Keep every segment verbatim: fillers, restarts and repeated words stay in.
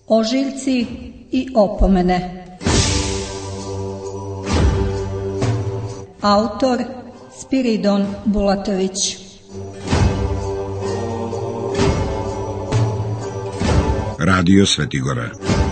Ožiljci i opomene. Autor Spiridon Bulatović. Radio Svetigora.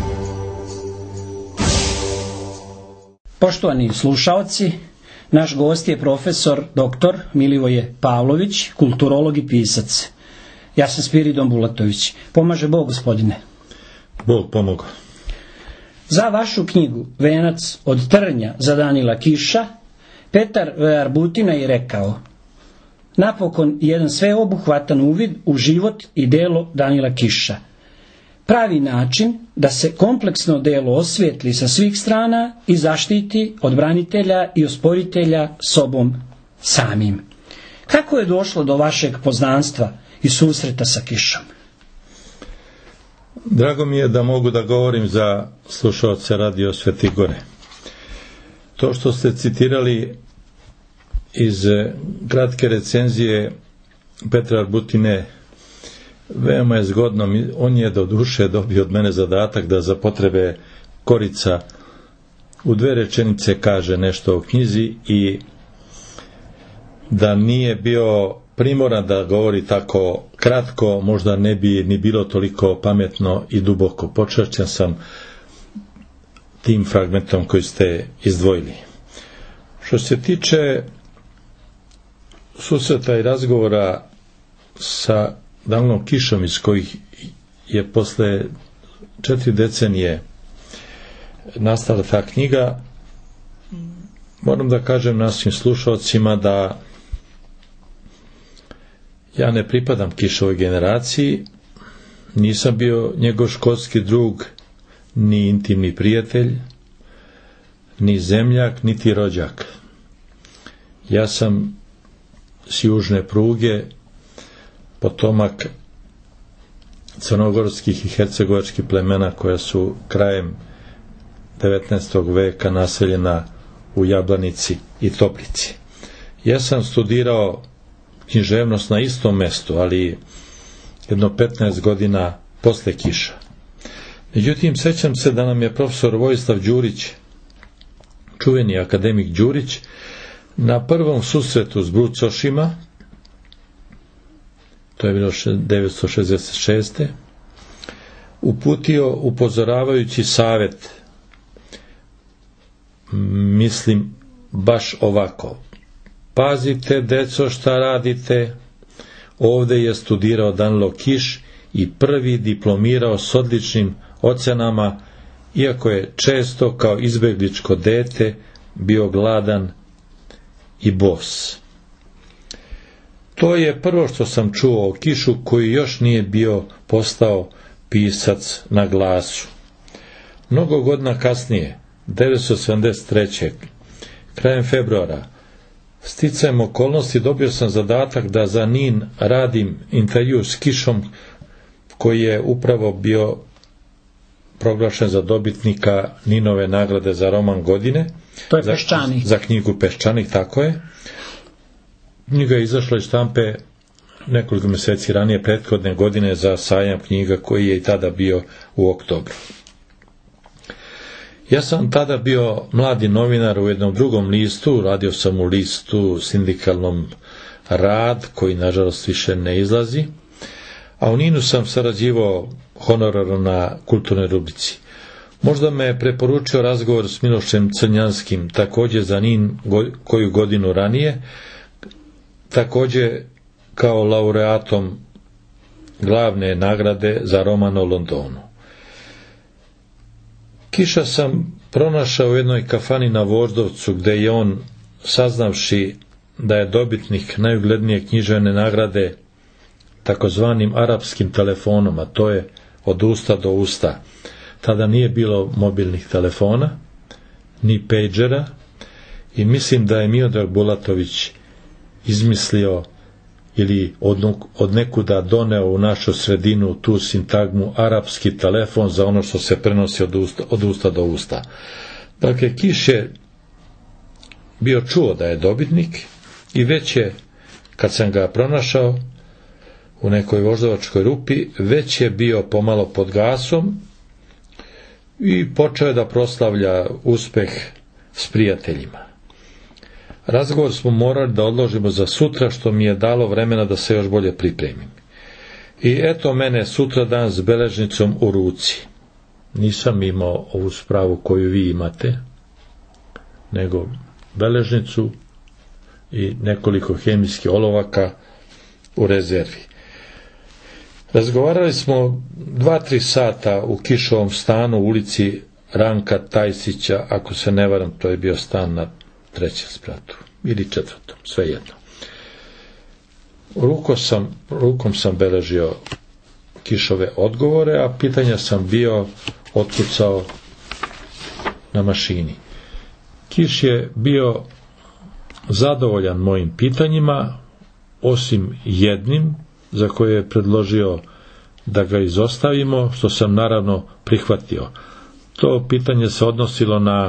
Poštovani slušaoci, naš gost je profesor doktor Milivoje Pavlović, kulturolog i pisac. Ja sam Spiridon Bulatović. Pomaže Bog, gospodine. Bog pomogao. Za vašu knjigu Venac od trnja za Danila Kiša, Petar V. Arbutina je rekao: napokon jedan sveobuhvatan uvid u život i delo Danila Kiša. Pravi način da se kompleksno delo osvijetli sa svih strana i zaštiti od branitelja i osporitelja sobom samim. Kako je došlo do vašeg poznanstva i susreta sa Kišom? Drago mi je da mogu da govorim za slušaoce Radio Svetigore. To što ste citirali iz kratke recenzije Petra Arbutine veoma je zgodno. On je do duše dobio od mene zadatak da za potrebe Korica u dve rečenice kaže nešto o knjizi i da nije bio primoran da govori tako kratko, možda ne bi ni bilo toliko pametno i duboko. Počašćen sam tim fragmentom koji ste izdvojili. Što se tiče susreta i razgovora sa Danilom Kišom, iz kojih je posle četiri decenije nastala ta knjiga, moram da kažem našim slušalcima da ja ne pripadam Kišovoj generaciji, nisam bio njegov školski drug, ni intimni prijatelj, ni zemljak, niti rođak. Ja sam s južne pruge, potomak crnogorskih i hercegovačkih plemena koja su krajem devetnaestog veka naseljena u Jablanici i Toplici. Ja sam studirao književnost na istom mestu, ali jedno petnaest godina posle Kiša. Međutim, sećam se da nam je profesor Vojislav Đurić, čuveni akademik Đurić, na prvom susretu s brucošima, to je bilo devetsto šezdeset šeste. uputio upozoravajući savjet, mislim baš ovako: pazite, deco, šta radite. Ovde je studirao Danilo Kiš i prvi diplomirao s odličnim ocenama, iako je često kao izbegličko dete bio gladan i bos. To je prvo što sam čuo o Kišu, koji još nije bio postao pisac na glasu. Mnogo godina kasnije, devetsto sedamdeset treće. krajem februara, sticajem okolnosti dobio sam zadatak da za Nin radim intervju s Kišom, koji je upravo bio proglašen za dobitnika Ninove nagrade za roman godine. To je za, Peščanik. Za knjigu Peščanik, tako je. Knjiga je izašla iz štampe nekoliko mjeseci ranije, prethodne godine, za sajam knjiga koji je i tada bio u oktobru. Ja sam tada bio mladi novinar u jednom drugom listu, radio sam u listu sindikalnom Rad, koji nažalost više ne izlazi, a u Ninu sam sarađivao honorarno na kulturnoj rubrici. Možda me je preporučio razgovor s Milošem Crnjanskim, također za Nin koju godinu ranije, također kao laureatom glavne nagrade za roman o Londonu. Kiša sam pronašao u jednoj kafani na Voždovcu, gde je on, saznavši da je dobitnik najuglednije književne nagrade takozvanim arapskim telefonom, a to je od usta do usta. Tada nije bilo mobilnih telefona, ni pejđera, i mislim da je Miodrag Bulatović izmislio ili od, od nekuda doneo u našu sredinu tu sintagmu arapski telefon za ono što se prenosi od usta, od usta do usta. Dakle, Kiš je bio čuo da je dobitnik i već je, kad sam ga pronašao u nekoj voždovačkoj rupi, već je bio pomalo pod gasom i počeo je da proslavlja uspeh s prijateljima. Razgovor smo morali da odložimo za sutra, što mi je dalo vremena da se još bolje pripremim. I eto mene sutra dan s beležnicom u ruci. Nisam imao ovu spravu koju vi imate, nego beležnicu i nekoliko hemijskih olovaka u rezervi. Razgovarali smo dva, tri sata u Kišovom stanu u ulici Ranka Tajsića, ako se ne varam, to je bio stan na trećem spratu ili četvrtom, svejedno. Rukom sam, rukom sam beležio Kišove odgovore, a pitanja sam bio otkucao na mašini. Kiš je bio zadovoljan mojim pitanjima, osim jednim, za koje je predložio da ga izostavimo, što sam naravno prihvatio. To pitanje se odnosilo na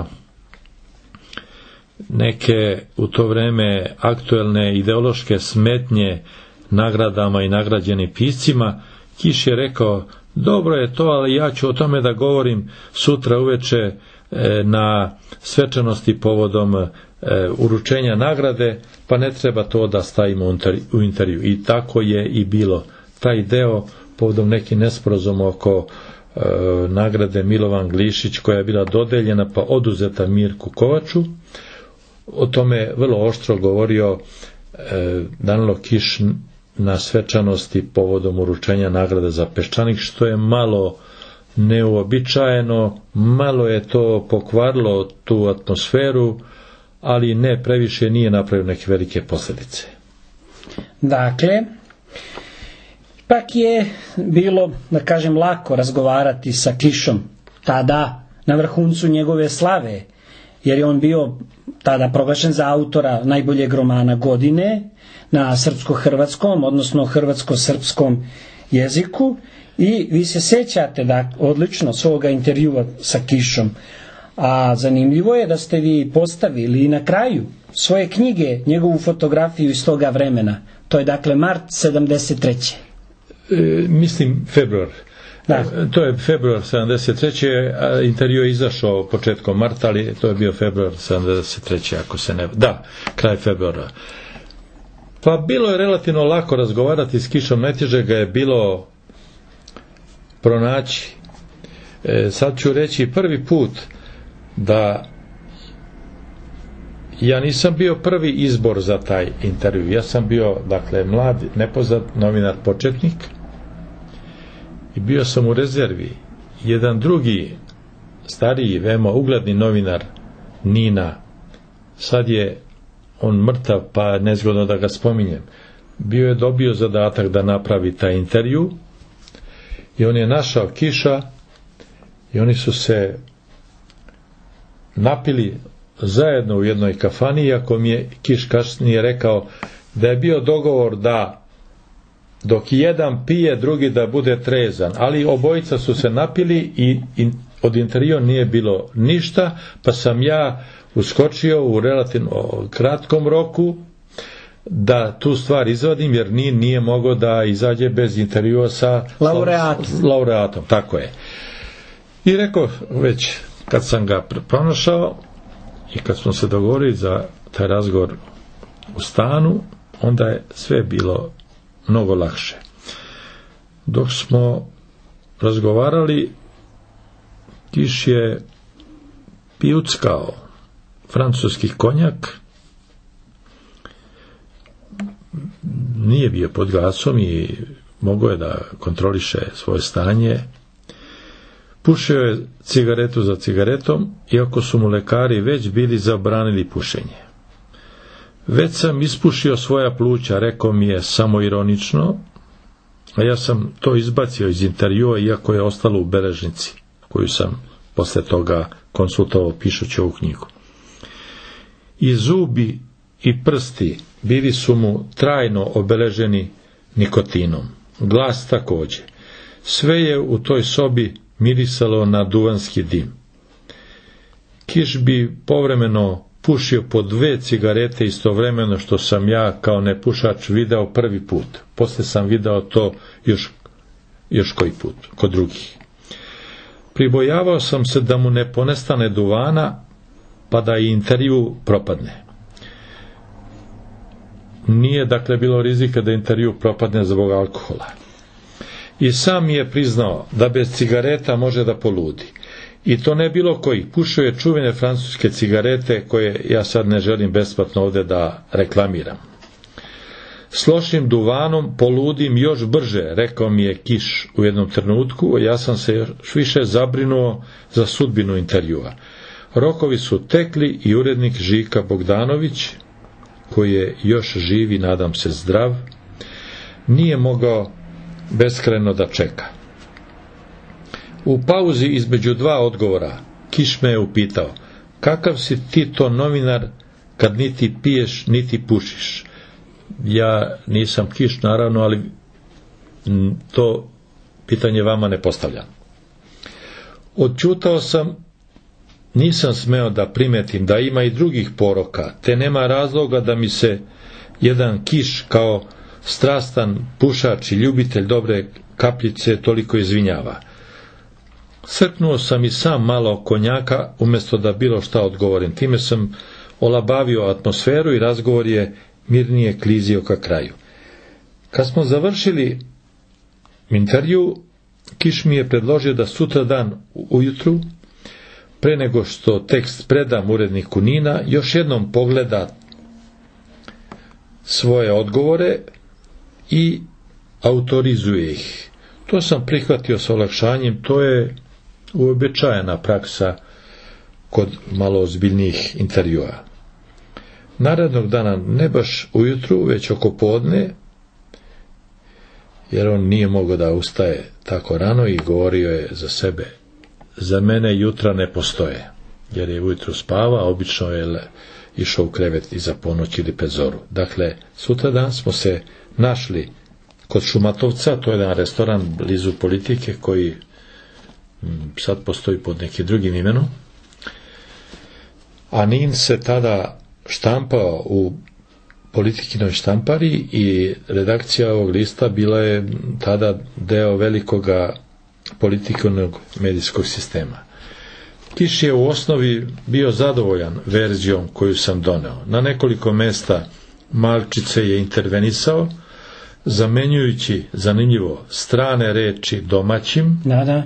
neke u to vreme aktuelne ideološke smetnje nagradama i nagrađenim piscima. Kiš je rekao, dobro je to, ali ja ću o tome da govorim sutra uveče na svečanosti povodom uručenja nagrade, pa ne treba to da stavimo u intervju. I tako je i bilo. Taj deo povodom neki nesporazum oko e, nagrade Milovan Glišić, koja je bila dodeljena pa oduzeta Mirku Kovaču. O tome je vrlo oštro govorio e, Danilo Kiš na svečanosti povodom uručenja nagrade za Peščanik, što je malo neuobičajeno, malo je to pokvarilo tu atmosferu, ali ne previše, nije napravio neke velike posljedice. Dakle, ipak je bilo, da kažem, lako razgovarati sa Kišom tada na vrhuncu njegove slave, jer je on bio tada proglašen za autora najboljeg romana godine na srpsko-hrvatskom, odnosno hrvatsko-srpskom jeziku, i vi se sjećate da odlično svoga intervjua sa Kišom. A zanimljivo je da ste vi postavili i na kraju svoje knjige njegovu fotografiju iz toga vremena. To je dakle mart sedamdeset treće. E, mislim februar. Da. E, to je februar sedamdeset treće. A intervju je izašao početkom marta, ali to je bio februar sedamdeset treće. Ako se ne... Da, kraj februara. Pa bilo je relativno lako razgovarati s Kišom, najteže ga je bilo pronaći. E, sad ću reći prvi put da ja nisam bio prvi izbor za taj intervju. Ja sam bio, dakle, mlad, nepoznat novinar početnik i bio sam u rezervi. Jedan drugi stariji, veoma ugledni novinar Nina, sad je on mrtav, pa nezgodno da ga spominjem, bio je dobio zadatak da napravi taj intervju i on je našao Kiša i oni su se napili zajedno u jednoj kafani, iako mi je Kiš kasnije rekao da je bio dogovor da dok jedan pije, drugi da bude trezan, ali obojica su se napili i in, od intervjua nije bilo ništa, pa sam ja uskočio u relativno kratkom roku da tu stvar izvadim, jer nije, nije mogao da izađe bez intervjua sa laureatom. laureatom, tako je. I rekao, već kad sam ga pronašao i kad smo se dogovorili za taj razgovor u stanu, onda je sve bilo mnogo lakše. Dok smo razgovarali, Kiš je pijuckao francuski konjak, nije bio pod gasom i mogao je da kontroliše svoje stanje. Pušio je cigaretu za cigaretom, iako su mu lekari već bili zabranili pušenje. Već sam ispušio svoja pluća, rekao mi je samoironično, a ja sam to izbacio iz intervjua, iako je ostalo u beležnici, koju sam posle toga konsultovao pišući ovu knjigu. I zubi i prsti bili su mu trajno obeleženi nikotinom. Glas također. Sve je u toj sobi mirisalo na duvanski dim. Kiš bi povremeno pušio po dve cigarete istovremeno, što sam ja kao nepušač video prvi put. Posle sam video to još, još koji put, kod drugih. Pribojavao sam se da mu ne ponestane duvana, pa da i intervju propadne. Nije dakle bilo rizika da intervju propadne zbog alkohola. I sam mi je priznao da bez cigareta može da poludi. I to ne bilo koji. Pušio je čuvene francuske cigarete koje ja sad ne želim besplatno ovdje da reklamiram. S lošim duvanom poludim još brže, rekao mi je Kiš u jednom trenutku, ja sam se još više zabrinuo za sudbinu intervjua. Rokovi su tekli i urednik Žika Bogdanović, koji je još živ i nadam se zdrav, nije mogao beskrajno da čeka. U pauzi između dva odgovora Kiš me je upitao: kakav si ti to novinar kad niti piješ niti pušiš? Ja nisam Kiš naravno, ali to pitanje vama ne postavljam. Odćutao sam, nisam smeo da primetim da ima i drugih poroka, te nema razloga da mi se jedan Kiš kao strastan pušač i ljubitelj dobre kapljice toliko izvinjava. Srknuo sam i sam malo konjaka umjesto da bilo šta odgovorim. Time sam olabavio atmosferu i razgovor je mirnije klizio ka kraju. Kad smo završili intervju, Kiš mi je predložio da sutra dan ujutru, pre nego što tekst predam uredniku Nina, još jednom pogleda svoje odgovore i autorizuje ih. To sam prihvatio sa olakšanjem, to je uobičajena praksa kod malo ozbiljnijih intervjua. Narednog dana, ne baš ujutru, već oko podne, jer on nije mogao da ustaje tako rano i govorio je za sebe: za mene jutra ne postoje, jer je ujutru spava, obično je išao u krevet iza ponoći ili pred zoru. Dakle, sutradan smo se našli kod Šumatovca, to je jedan restoran blizu Politike koji sad postoji pod nekim drugim imenom, a Nin se tada štampao u Politikinoj štampari i redakcija ovog lista bila je tada deo velikoga Politikinog medijskog sistema. Kiš je u osnovi bio zadovoljan verzijom koju sam doneo. Na nekoliko mesta malčice je intervenisao, zamenjujući, zanimljivo, strane reči domaćim. Da, da.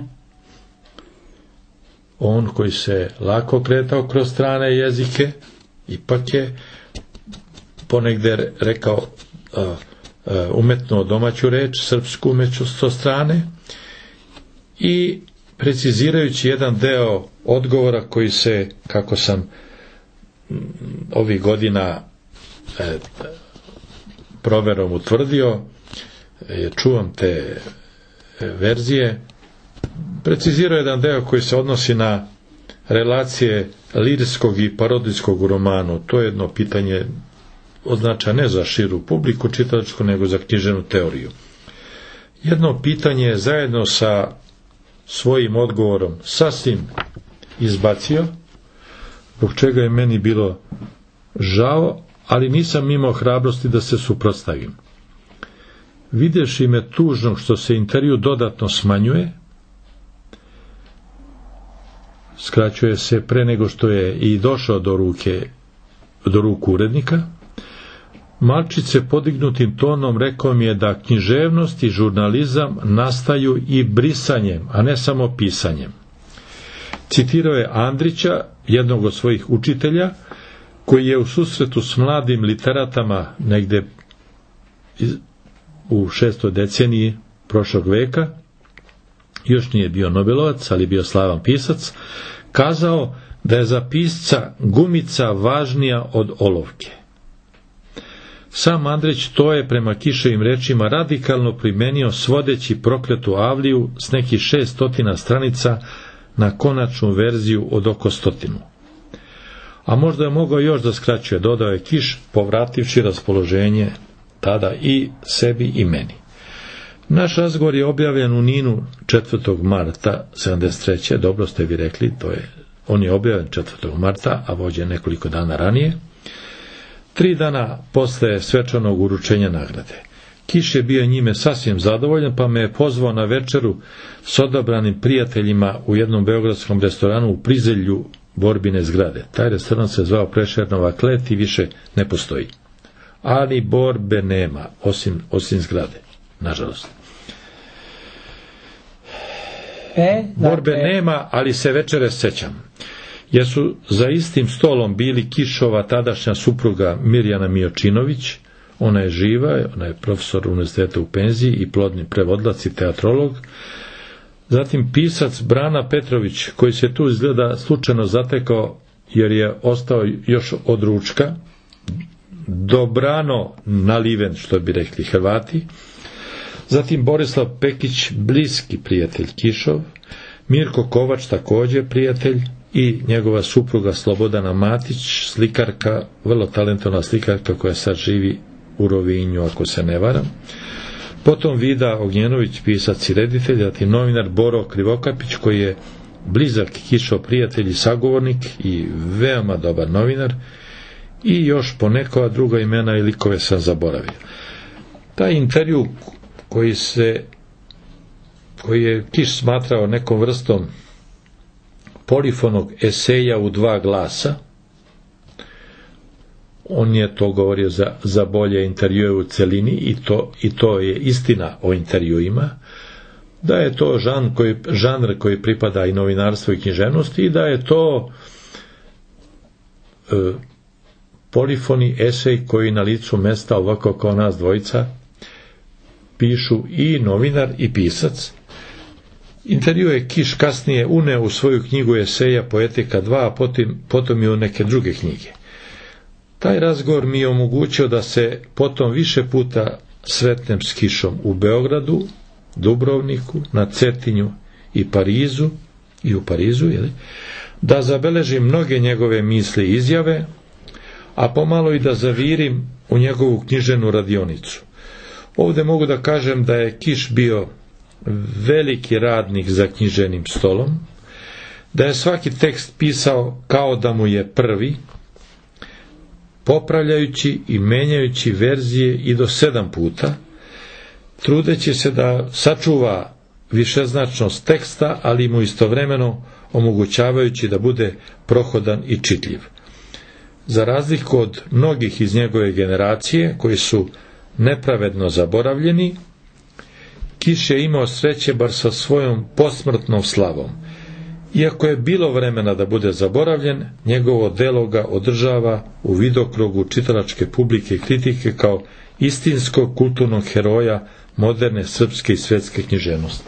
On koji se lako kretao kroz strane jezike, ipak je ponegde rekao uh, uh, umetno domaću reč, srpsku umjesto strane, i precizirajući jedan deo odgovora koji se, kako sam ovih godina e, proverom utvrdio, e, čuvam te e, verzije, precizirao jedan deo koji se odnosi na relacije lirskog i parodijskog u romanu. To je jedno pitanje označa ne za širu publiku čitalačku, nego za književnu teoriju. Jedno pitanje zajedno sa svojim odgovorom sasvim izbacio, zbog čega je meni bilo žao, ali nisam imao hrabrosti da se suprotstavim. Videši me tužnog što se intervju dodatno smanjuje, skraćuje se pre nego što je i došao do ruke do ruku urednika, malčice podignutim tonom rekao mi je da književnost i žurnalizam nastaju i brisanjem, a ne samo pisanjem. Citirao je Andrića, jednog od svojih učitelja, koji je u susretu s mladim literatama negde u šestoj deceniji prošlog veka, još nije bio Nobelovac, ali bio slavan pisac, kazao da je za pisca gumica važnija od olovke. Sam Andrić to je prema Kiševim rečima radikalno primenio, svodeći prokletu Avliju s nekih šest stotina stranica na konačnu verziju od oko stotinu. A možda je mogao još da skraćuje, dodao je Kiš, povrativši raspoloženje tada i sebi i meni. Naš razgovor je objavljen u Ninu četvrtog marta sedamdeset treće Dobro ste vi rekli, to je, on je objavljen četvrtog marta, a vođen nekoliko dana ranije, tri dana posle svečanog uručenja nagrade. Kiš je bio njime sasvim zadovoljan, pa me je pozvao na večeru s odabranim prijateljima u jednom beogradskom restoranu u prizemlju borbine zgrade. Taj restoran se zvao Prešernova klet i više ne postoji. Ali borbe nema, osim, osim zgrade, nažalost. E, Borbe dakle, nema, ali se večere sećam. Jer su za istim stolom bili Kišova tadašnja supruga Mirjana Miočinović, ona je živa, ona je profesor univerziteta u penziji i plodni prevodilac i teatrolog. Zatim pisac Brana Petrović, koji se tu izgleda slučajno zatekao jer je ostao još od ručka, dobrano naliven, što bi rekli Hrvati. Zatim Borislav Pekić, bliski prijatelj Kišov, Mirko Kovač, također prijatelj, i njegova supruga Slobodana Matić, slikarka, vrlo talentovna slikarka koja sad živi u Rovinju, ako se ne varam. Potom Vida Ognjenović, pisac i reditelj, zatim novinar Boro Krivokapić, koji je blizak Kišov prijatelj i sagovornik i veoma dobar novinar, i još ponekova druga imena i likove sam zaboravio. Taj intervju koji se koji je Kiš smatrao nekom vrstom polifonog eseja u dva glasa, on je to govorio za, za bolje intervjue u celini i to, i to je istina o intervjuima, da je to žanr koji, žanr koji pripada i novinarstvu i književnosti i da je to e, polifoni esej koji na licu mesta, ovako kao nas dvojica, pišu i novinar i pisac. Intervju je Kiš kasnije uneo u svoju knjigu eseja Poetika dva, a potom, potom i u neke druge knjige. Taj razgovor mi je omogućio da se potom više puta sretnem s Kišom u Beogradu, Dubrovniku, na Cetinju i Parizu, i u Parizu, jeli, da zabeležim mnoge njegove misli i izjave, a pomalo i da zavirim u njegovu književnu radionicu. Ovdje mogu da kažem da je Kiš bio veliki radnik za književnim stolom, da je svaki tekst pisao kao da mu je prvi, popravljajući i menjajući verzije i do sedam puta, trudeći se da sačuva višeznačnost teksta, ali mu istovremeno omogućavajući da bude prohodan i čitljiv. Za razliku od mnogih iz njegove generacije, koji su nepravedno zaboravljeni, Kiš je imao sreće bar sa svojom posmrtnom slavom. Iako je bilo vremena da bude zaboravljen, njegovo delo ga održava u vidokrugu čitalačke publike i kritike kao istinskog kulturnog heroja moderne srpske i svetske književnosti.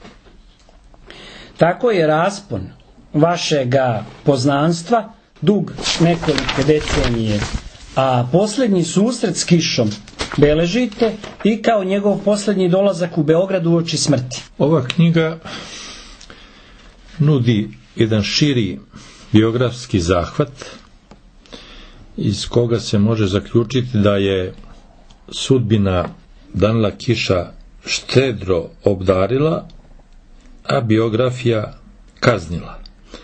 Tako je raspon vašega poznanstva dug nekolike decenije, a posljednji susret s Kišom beležite i kao njegov posljednji dolazak u Beograd uoči smrti. Ova knjiga nudi jedan širi biografski zahvat iz koga se može zaključiti da je sudbina Danila Kiša štedro obdarila, a biografija kaznila.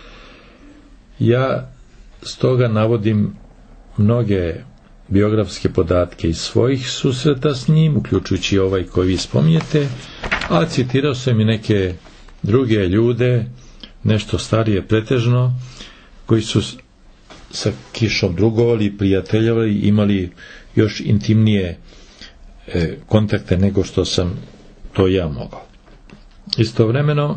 Ja stoga navodim mnoge biografske podatke iz svojih susreta s njim, uključujući ovaj koji vi spominjete, a citirao sam i neke druge ljude, nešto starije pretežno, koji su sa Kišom drugovali, prijateljavali, imali još intimnije e, kontakte nego što sam to ja mogao. Istovremeno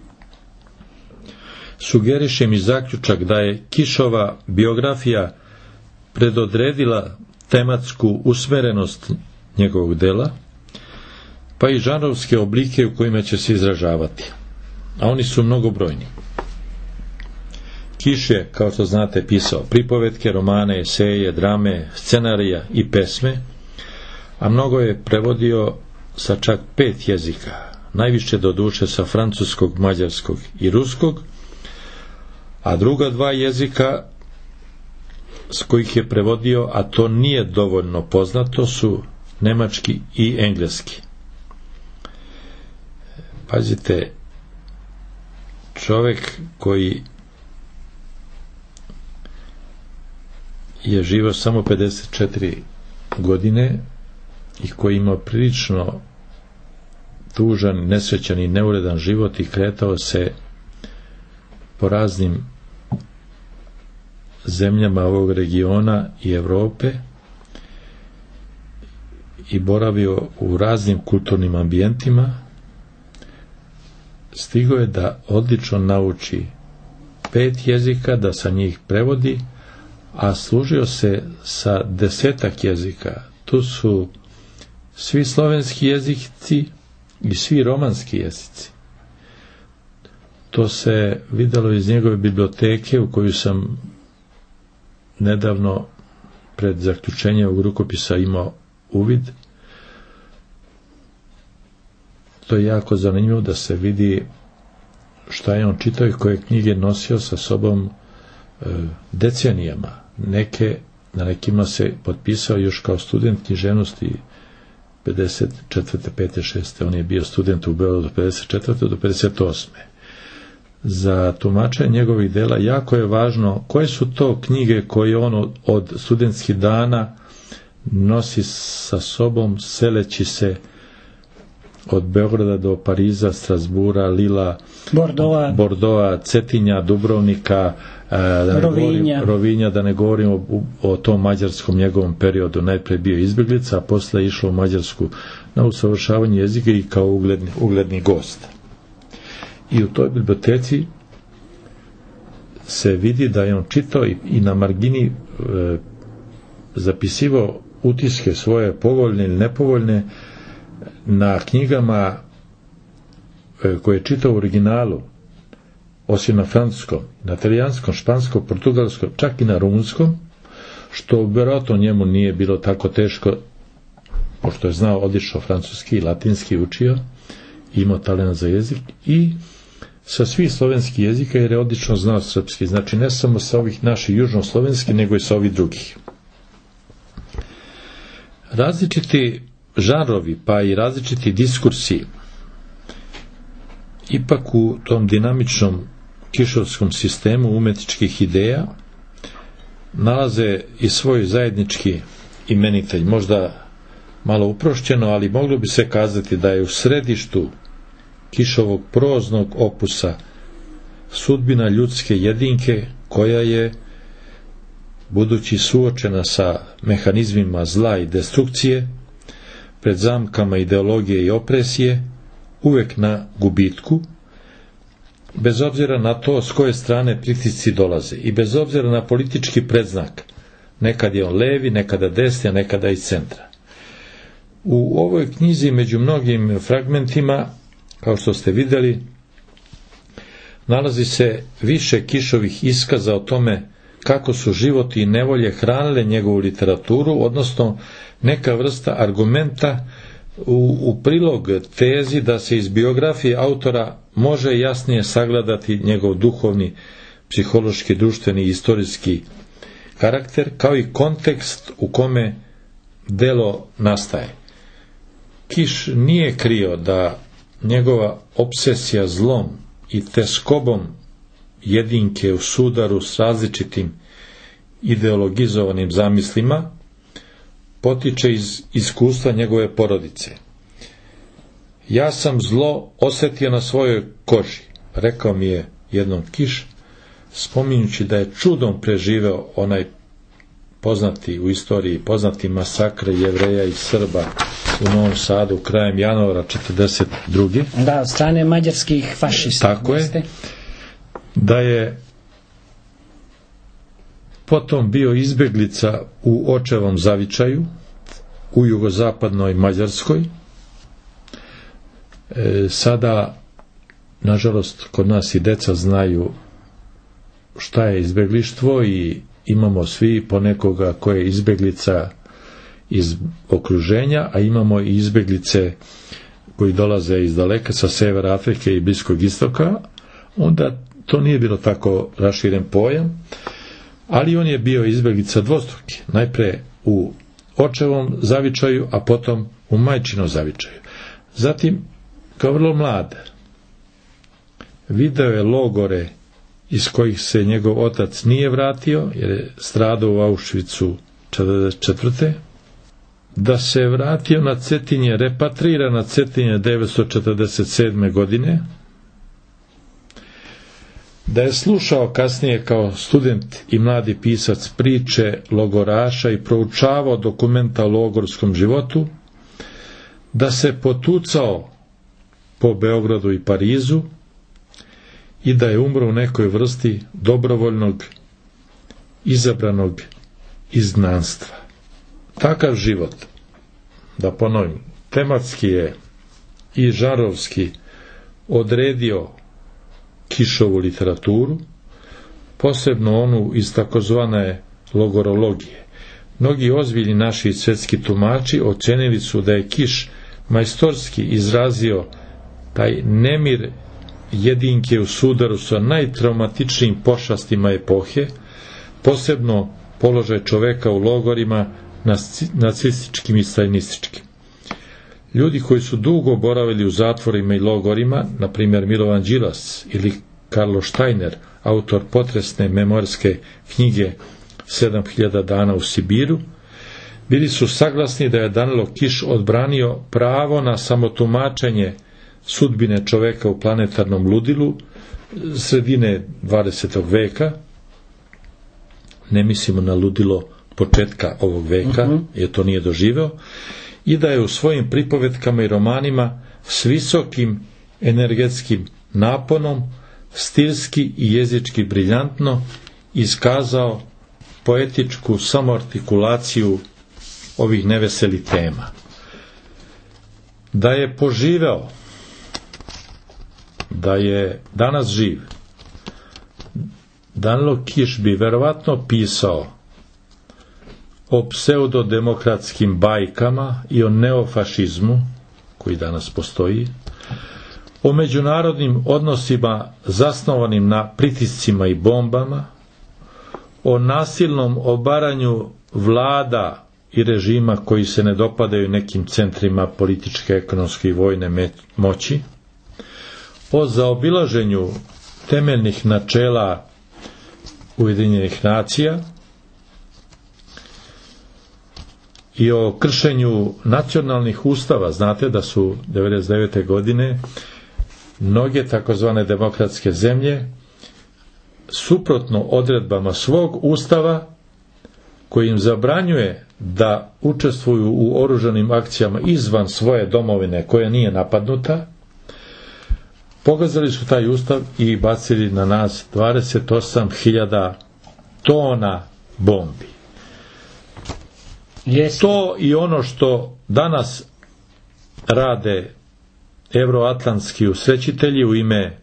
sugerišem i zaključak da je Kišova biografija predodredila tematsku usmerenost njegovog dela, pa i žanrovske oblike u kojima će se izražavati, a oni su mnogobrojni. Kiš je, kao što znate, pisao pripovetke, romane, eseje, drame, scenarija i pesme, a mnogo je prevodio sa čak pet jezika, najviše doduše sa francuskog, mađarskog i ruskog, a druga dva jezika s kojih je prevodio, a to nije dovoljno poznato, su nemački i engleski. Pazite, čovjek koji je živio samo pedeset četiri godine i koji imao prilično tužan, nesrećan i neuredan život i kretao se po raznim zemljama ovog regiona i Evrope i boravio u raznim kulturnim ambijentima, stigao je da odlično nauči pet jezika, da sa njih prevodi, a služio se sa desetak jezika. Tu su svi slovenski jezici i svi romanski jezici. To se videlo iz njegove biblioteke u koju sam nedavno pred zaključenje ovog rukopisa imao uvid. To je jako zanimljivo da se vidi šta je on čitao i koje knjige nosio sa sobom e, decenijama. Neke, na nekima se potpisao još kao student književnosti pedeset četvrte, pete, šeste On je bio student u Beogradu od pedeset četvrte do pedeset osme Za tumačenje njegovih dela jako je važno koje su to knjige koje on od, od studentskih dana nosi sa sobom seleći se od Beograda do Pariza, Strasbura, Lila, Bordoa, Bordoa Cetinja, Dubrovnika, da Rovinja. Govorim, Rovinja, da ne govorimo o, o tom mađarskom njegovom periodu. Najpre bio izbjeglica, a posle je išao u Mađarsku na usavršavanje jezika i kao ugledni, ugledni gost. I u toj biblioteci se vidi da je on čitao i, i na margini e, zapisivao utiske svoje povoljne ili nepovoljne na knjigama e, koje je čitao u originalu, osim na francuskom, na italijanskom, španskom, portugalskom, čak i na rumunskom, što vjerojatno njemu nije bilo tako teško, pošto je znao odlično francuski i latinski učio, imao talent za jezik i sa svih slovenskih jezika jer je odlično znao srpski, znači ne samo sa ovih naših južnoslovenskih, nego i sa ovih drugih. Različiti žanrovi, pa i različiti diskursi ipak u tom dinamičnom kišovskom sistemu umetničkih ideja nalaze i svoj zajednički imenitelj, možda malo uprošćeno, ali moglo bi se kazati da je u središtu Kišovog proznog opusa sudbina ljudske jedinke koja je, budući suočena sa mehanizmima zla i destrukcije, pred zamkama ideologije i opresije, uvek na gubitku, bez obzira na to s koje strane pritisci dolaze i bez obzira na politički predznak, nekad je on levi, nekada desni, a nekada iz centra. U ovoj knjizi među mnogim fragmentima, kao što ste vidjeli, nalazi se više Kišovih iskaza o tome kako su život i nevolje hranile njegovu literaturu, odnosno neka vrsta argumenta u, u prilog tezi da se iz biografije autora može jasnije sagledati njegov duhovni, psihološki, društveni i istorijski karakter, kao i kontekst u kome delo nastaje. Kiš nije krio da njegova obsesija zlom i teskobom jedinke u sudaru s različitim ideologizovanim zamislima potiče iz iskustva njegove porodice. Ja sam zlo osjetio na svojoj koži, rekao mi je jednom Kiš, spominjući da je čudom preživeo onaj poznati u istoriji, poznati masakre Jevreja i Srba u Novom Sadu krajem januara četrdeset druge Da, od strane mađarskih fašista. Tako je. Da je potom bio izbjeglica u očevom zavičaju u jugozapadnoj Mađarskoj. E, sada, nažalost, kod nas i deca znaju šta je izbjeglištvo i imamo svi ponekoga koje je izbjeglica iz okruženja, a imamo i izbjeglice koji dolaze iz daleka sa severa Afrike i Bliskog istoka, onda to nije bilo tako raširen pojam, ali on je bio izbjeglica dvostruki, najpre u očevom zavičaju, a potom u majčinom zavičaju. Zatim, kao vrlo mlad, video je logore iz kojih se njegov otac nije vratio, jer je stradao u Auschwitzu četrdeset četvrte da se vratio na Cetinje, repatrira na Cetinje devetsto četrdeset sedme. godine, da je slušao kasnije kao student i mladi pisac priče logoraša i proučavao dokumenta o logorskom životu, da se potucao po Beogradu i Parizu i da je umro u nekoj vrsti dobrovoljnog izabranog izgnanstva. Takav život, da ponovim, tematski je i žanrovski odredio Kišovu literaturu, posebno onu iz takozvane logorologije. Mnogi ozbiljni naši svjetski tumači ocenili su da je Kiš majstorski izrazio taj nemir jedinke u sudaru sa najtraumatičnijim pošastima epohe, posebno položaj čoveka u logorima nacističkim i stalinističkim. Ljudi koji su dugo boravili u zatvorima i logorima, na primjer Milovan Đilas ili Karlo Steiner, autor potresne memorske knjige sedam hiljada dana u Sibiru, bili su saglasni da je Danilo Kiš odbranio pravo na samotumačenje sudbine čoveka u planetarnom ludilu sredine dvadesetog veka, ne mislimo na ludilo početka ovog veka, uh-huh. jer to nije doživeo, i da je u svojim pripovetkama i romanima s visokim energetskim naponom, stilski i jezički briljantno iskazao poetičku samoartikulaciju ovih neveselih tema. Da je poživeo, da je danas živ, Danilo Kiš bi verovatno pisao o pseudodemokratskim bajkama i o neofašizmu, koji danas postoji, o međunarodnim odnosima zasnovanim na pritiscima i bombama, o nasilnom obaranju vlada i režima koji se ne dopadaju nekim centrima političke, ekonomske i vojne moći, o zaobilaženju temeljnih načela Ujedinjenih nacija i o kršenju nacionalnih ustava. Znate da su devedeset devete. godine mnoge takozvane demokratske zemlje suprotno odredbama svog ustava, koji im zabranjuje da učestvuju u oružanim akcijama izvan svoje domovine koja nije napadnuta, pogazili su taj ustav i bacili na nas dvadeset osam hiljada tona bombi. Yes. To i ono što danas rade evroatlantski usrećitelji u ime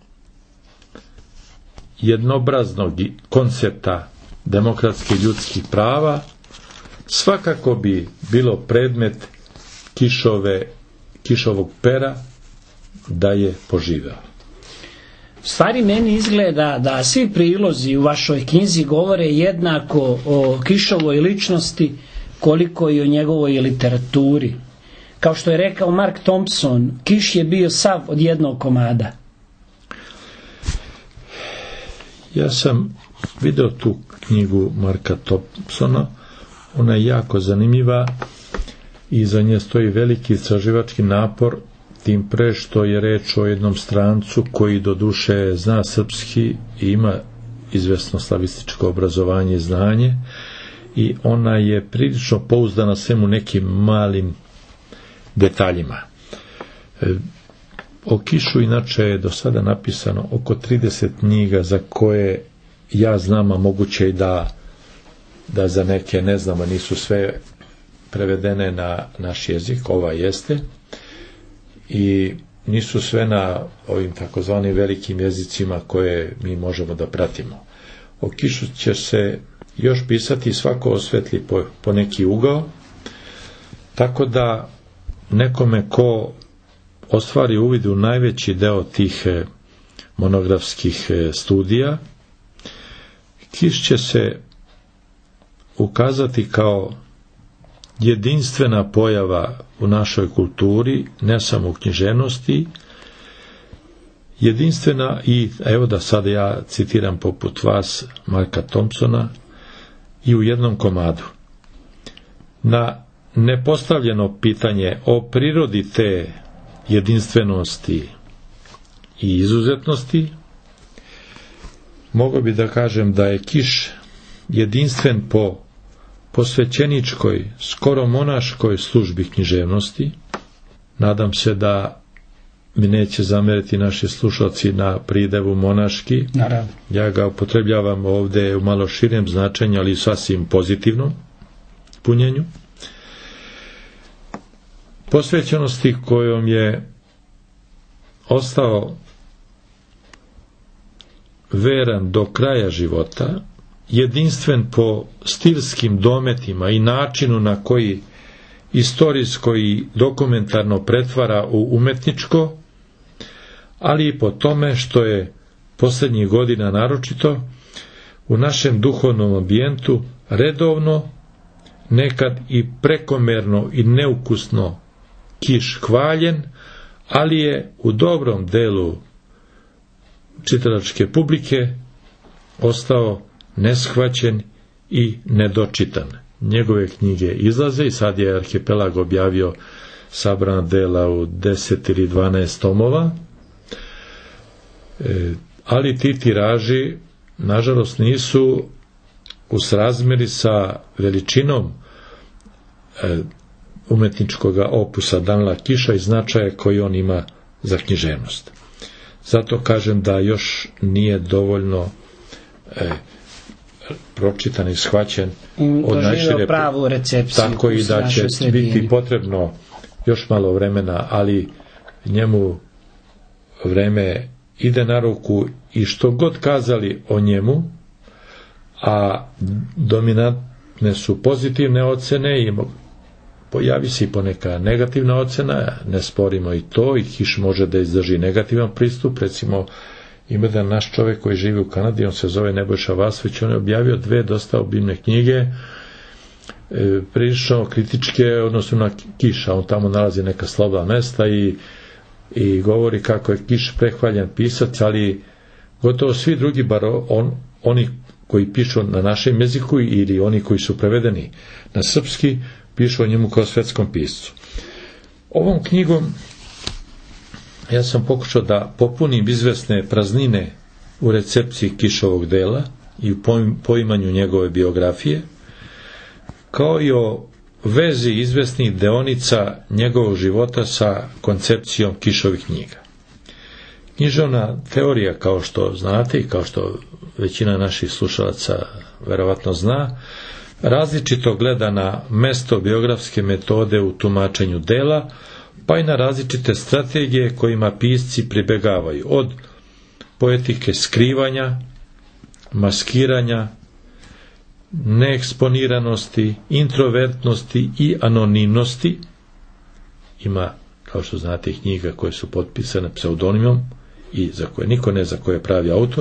jednobraznog koncepta demokratskih ljudskih prava, svakako bi bilo predmet Kišove, Kišovog pera da je poživeo. Stvari meni izgleda da svi prilozi u vašoj knjizi govore jednako o Kišovoj ličnosti koliko i o njegovoj literaturi. Kao što je rekao Mark Thompson, Kiš je bio sav od jednog komada. Ja sam video tu knjigu Marka Thompsona, ona je jako zanimljiva i za nje stoji veliki istraživački napor, tim pre što je reč o jednom strancu koji doduše zna srpski i ima izvesno slavističko obrazovanje i znanje, i ona je prilično pouzdana svemu nekim malim detaljima. O Kišu inače je do sada napisano oko trideset knjiga za koje ja znam, a moguće i da, da za neke ne znamo, nisu sve prevedene na naš jezik, ova jeste, i nisu sve na ovim takozvanim velikim jezicima koje mi možemo da pratimo. O Kišu će se još pisati, svako osvetli po, po neki ugao, tako da nekome ko ostvari uvid u najveći deo tih monografskih studija, Kiš će se ukazati kao jedinstvena pojava u našoj kulturi, ne samo u književnosti, jedinstvena i, evo da sad ja citiram poput vas Marka Thompsona, i u jednom komadu. Na nepostavljeno pitanje o prirodi te jedinstvenosti i izuzetnosti, mogao bi da kažem da je Kiš jedinstven po posvećeničkoj, skoro monaškoj službi književnosti. Nadam se da mi neće zameriti naši slušalci na pridevu monaški. Naravno. Ja ga upotrebljavam ovdje u malo širem značenju, ali sasvim pozitivnom punjenju. Posvećenosti kojom je ostao veran do kraja života, jedinstven po stilskim dometima i načinu na koji istorijsko i dokumentarno pretvara u umetničko, ali i po tome što je posljednjih godina naročito u našem duhovnom ambijentu redovno, nekad i prekomerno i neukusno Kiš hvaljen, ali je u dobrom delu čitalačke publike ostao neshvaćen i nedočitan. Njegove knjige izlaze i sad je Arhipelag objavio sabrana dela u deset ili dvanaest tomova, e, ali ti tiraži nažalost nisu u srazmjeri sa veličinom e, umetničkog opusa Danila Kiša i značaja koji on ima za književnost. Zato kažem da još nije dovoljno e, pročitan i shvaćen od najšire pravu recepciju. Tako i da će biti potrebno još malo vremena, ali njemu vreme ide na ruku i što god kazali o njemu, a dominantne su pozitivne ocene i pojavi se i poneka negativna ocena, ne sporimo i to, i Kiš može da izdrži negativan pristup. Recimo, ima jedan naš čovjek koji živi u Kanadi, on se zove Nebojša Vasvić, on je objavio dve dosta obimne knjige, e, prilično kritičke, odnosno na Kiša, on tamo nalazi neka slobodna mesta i, i govori kako je Kiš prehvaljen pisac, ali gotovo svi drugi, bar on, oni koji pišu na našem jeziku ili oni koji su prevedeni na srpski, pišu o njemu kao svetskom piscu. Ovom knjigom ja sam pokušao da popunim izvesne praznine u recepciji Kišovog dela i u poimanju njegove biografije, kao i o vezi izvesnih deonica njegovog života sa koncepcijom Kišovih knjiga. Književna teorija, kao što znate i kao što većina naših slušalaca verovatno zna, različito gleda na mesto biografske metode u tumačenju dela, pa i na različite strategije kojima pisci pribegavaju, od poetike skrivanja, maskiranja, neeksponiranosti, introvertnosti i anonimnosti. Ima, kao što znate, knjiga koje su potpisane pseudonimom i za koje niko ne zna ko je pravi autor.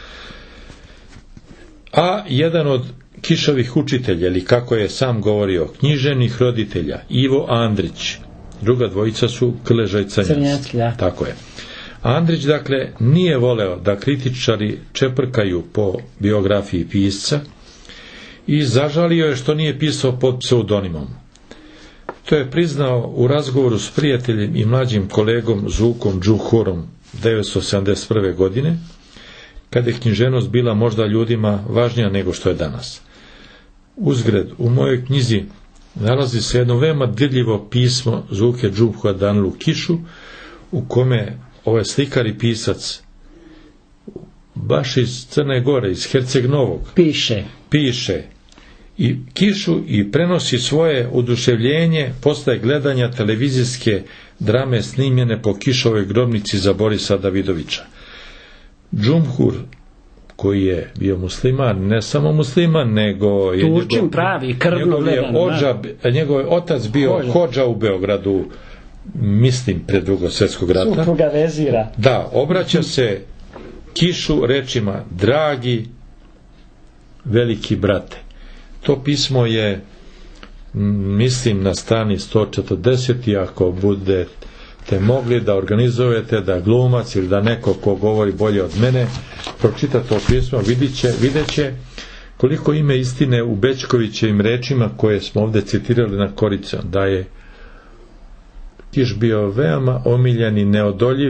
A jedan od Kišovih učitelja, ili kako je sam govorio, književnih roditelja, Ivo Andrić, druga dvojica su Krleža i Crnjac. Tako je. Andrić, dakle, nije voleo da kritičari čeprkaju po biografiji pisca i zažalio je što nije pisao pod pseudonimom. To je priznao u razgovoru s prijateljem i mlađim kolegom Zukom Džuhurom devetsto sedamdeset prve. godine, kada je književnost bila možda ljudima važnija nego što je danas. Uzgred, u mojoj knjizi nalazi se jedno veoma dirljivo pismo Zuke Džuhua Danilu Kišu, u kome ovaj slikar i pisac baš iz Crne Gore, iz Herceg Novog, piše piše i Kišu i prenosi svoje oduševljenje posle gledanja televizijske drame snimljene po Kišovoj grobnici za Borisa Davidovića. Džumhur, koji je bio musliman, ne samo musliman, nego je Turčin njegov, pravi, krvno gledan, ođa, njegov otac bio Hođa. hođa u Beogradu, mislim pred Drugog svjetskog rata. Supruga vezira. Da, obraća se Kišu rečima: dragi veliki brate. To pismo je, mislim, na strani sto četrdeset, i ako budete mogli da organizujete da glumac ili da neko ko govori bolje od mene pročita to pismo, vidit će, vidjet će koliko ima istine u Bećkovićevim rečima koje smo ovdje citirali na Koricom, da je Kiš bio veoma omiljen i neodoljiv,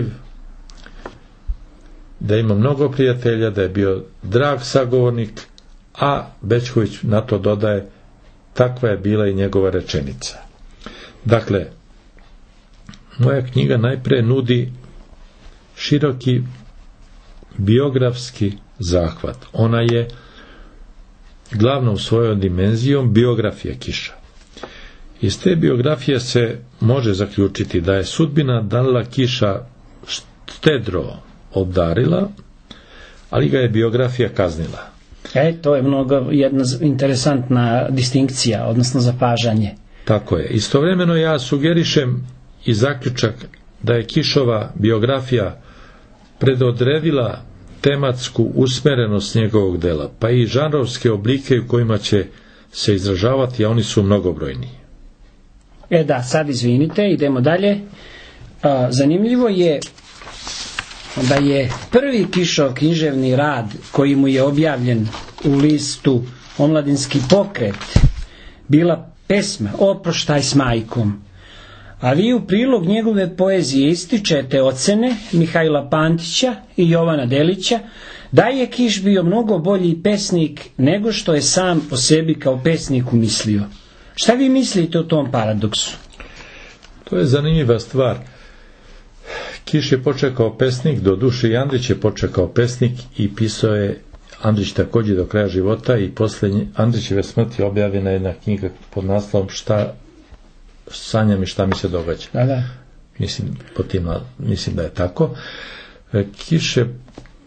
da ima mnogo prijatelja, da je bio drag sagovornik, a Bećković na to dodaje, takva je bila i njegova rečenica. Dakle, moja knjiga najpre nudi široki biografski zahvat. Ona je glavnom svojom dimenzijom biografija Kiša. Iz te biografije se može zaključiti da je sudbina Danila Kiša štedro obdarila, ali ga je biografija kaznila. E, to je mnogo jedna interesantna distinkcija, odnosno zapažanje. Tako je. Istovremeno ja sugerišem i zaključak da je Kišova biografija predodredila tematsku usmerenost njegovog dela, pa i žanrovske oblike u kojima će se izražavati, a oni su mnogobrojni. E da, sad izvinite, idemo dalje. A, zanimljivo je da je prvi Kišov književni rad koji mu je objavljen u listu Omladinski pokret bila pesma Oproštaj s majkom. A vi u prilog njegove poezije ističete ocene Mihajla Pantića i Jovana Delića da je Kiš bio mnogo bolji pesnik nego što je sam o sebi kao pesnik umislio. Šta vi mislite o tom paradoksu? To je zanimljiva stvar. Kiš je počeo kao pesnik, do duše i Andrić je počeo kao pesnik i pisao je Andrić također do kraja života, i poslije Andrićeve smrti objavljena je jedna knjiga pod naslovom Šta sanjam i šta mi se događa. Da, da. Mislim, po tim, mislim da je tako. Kiš je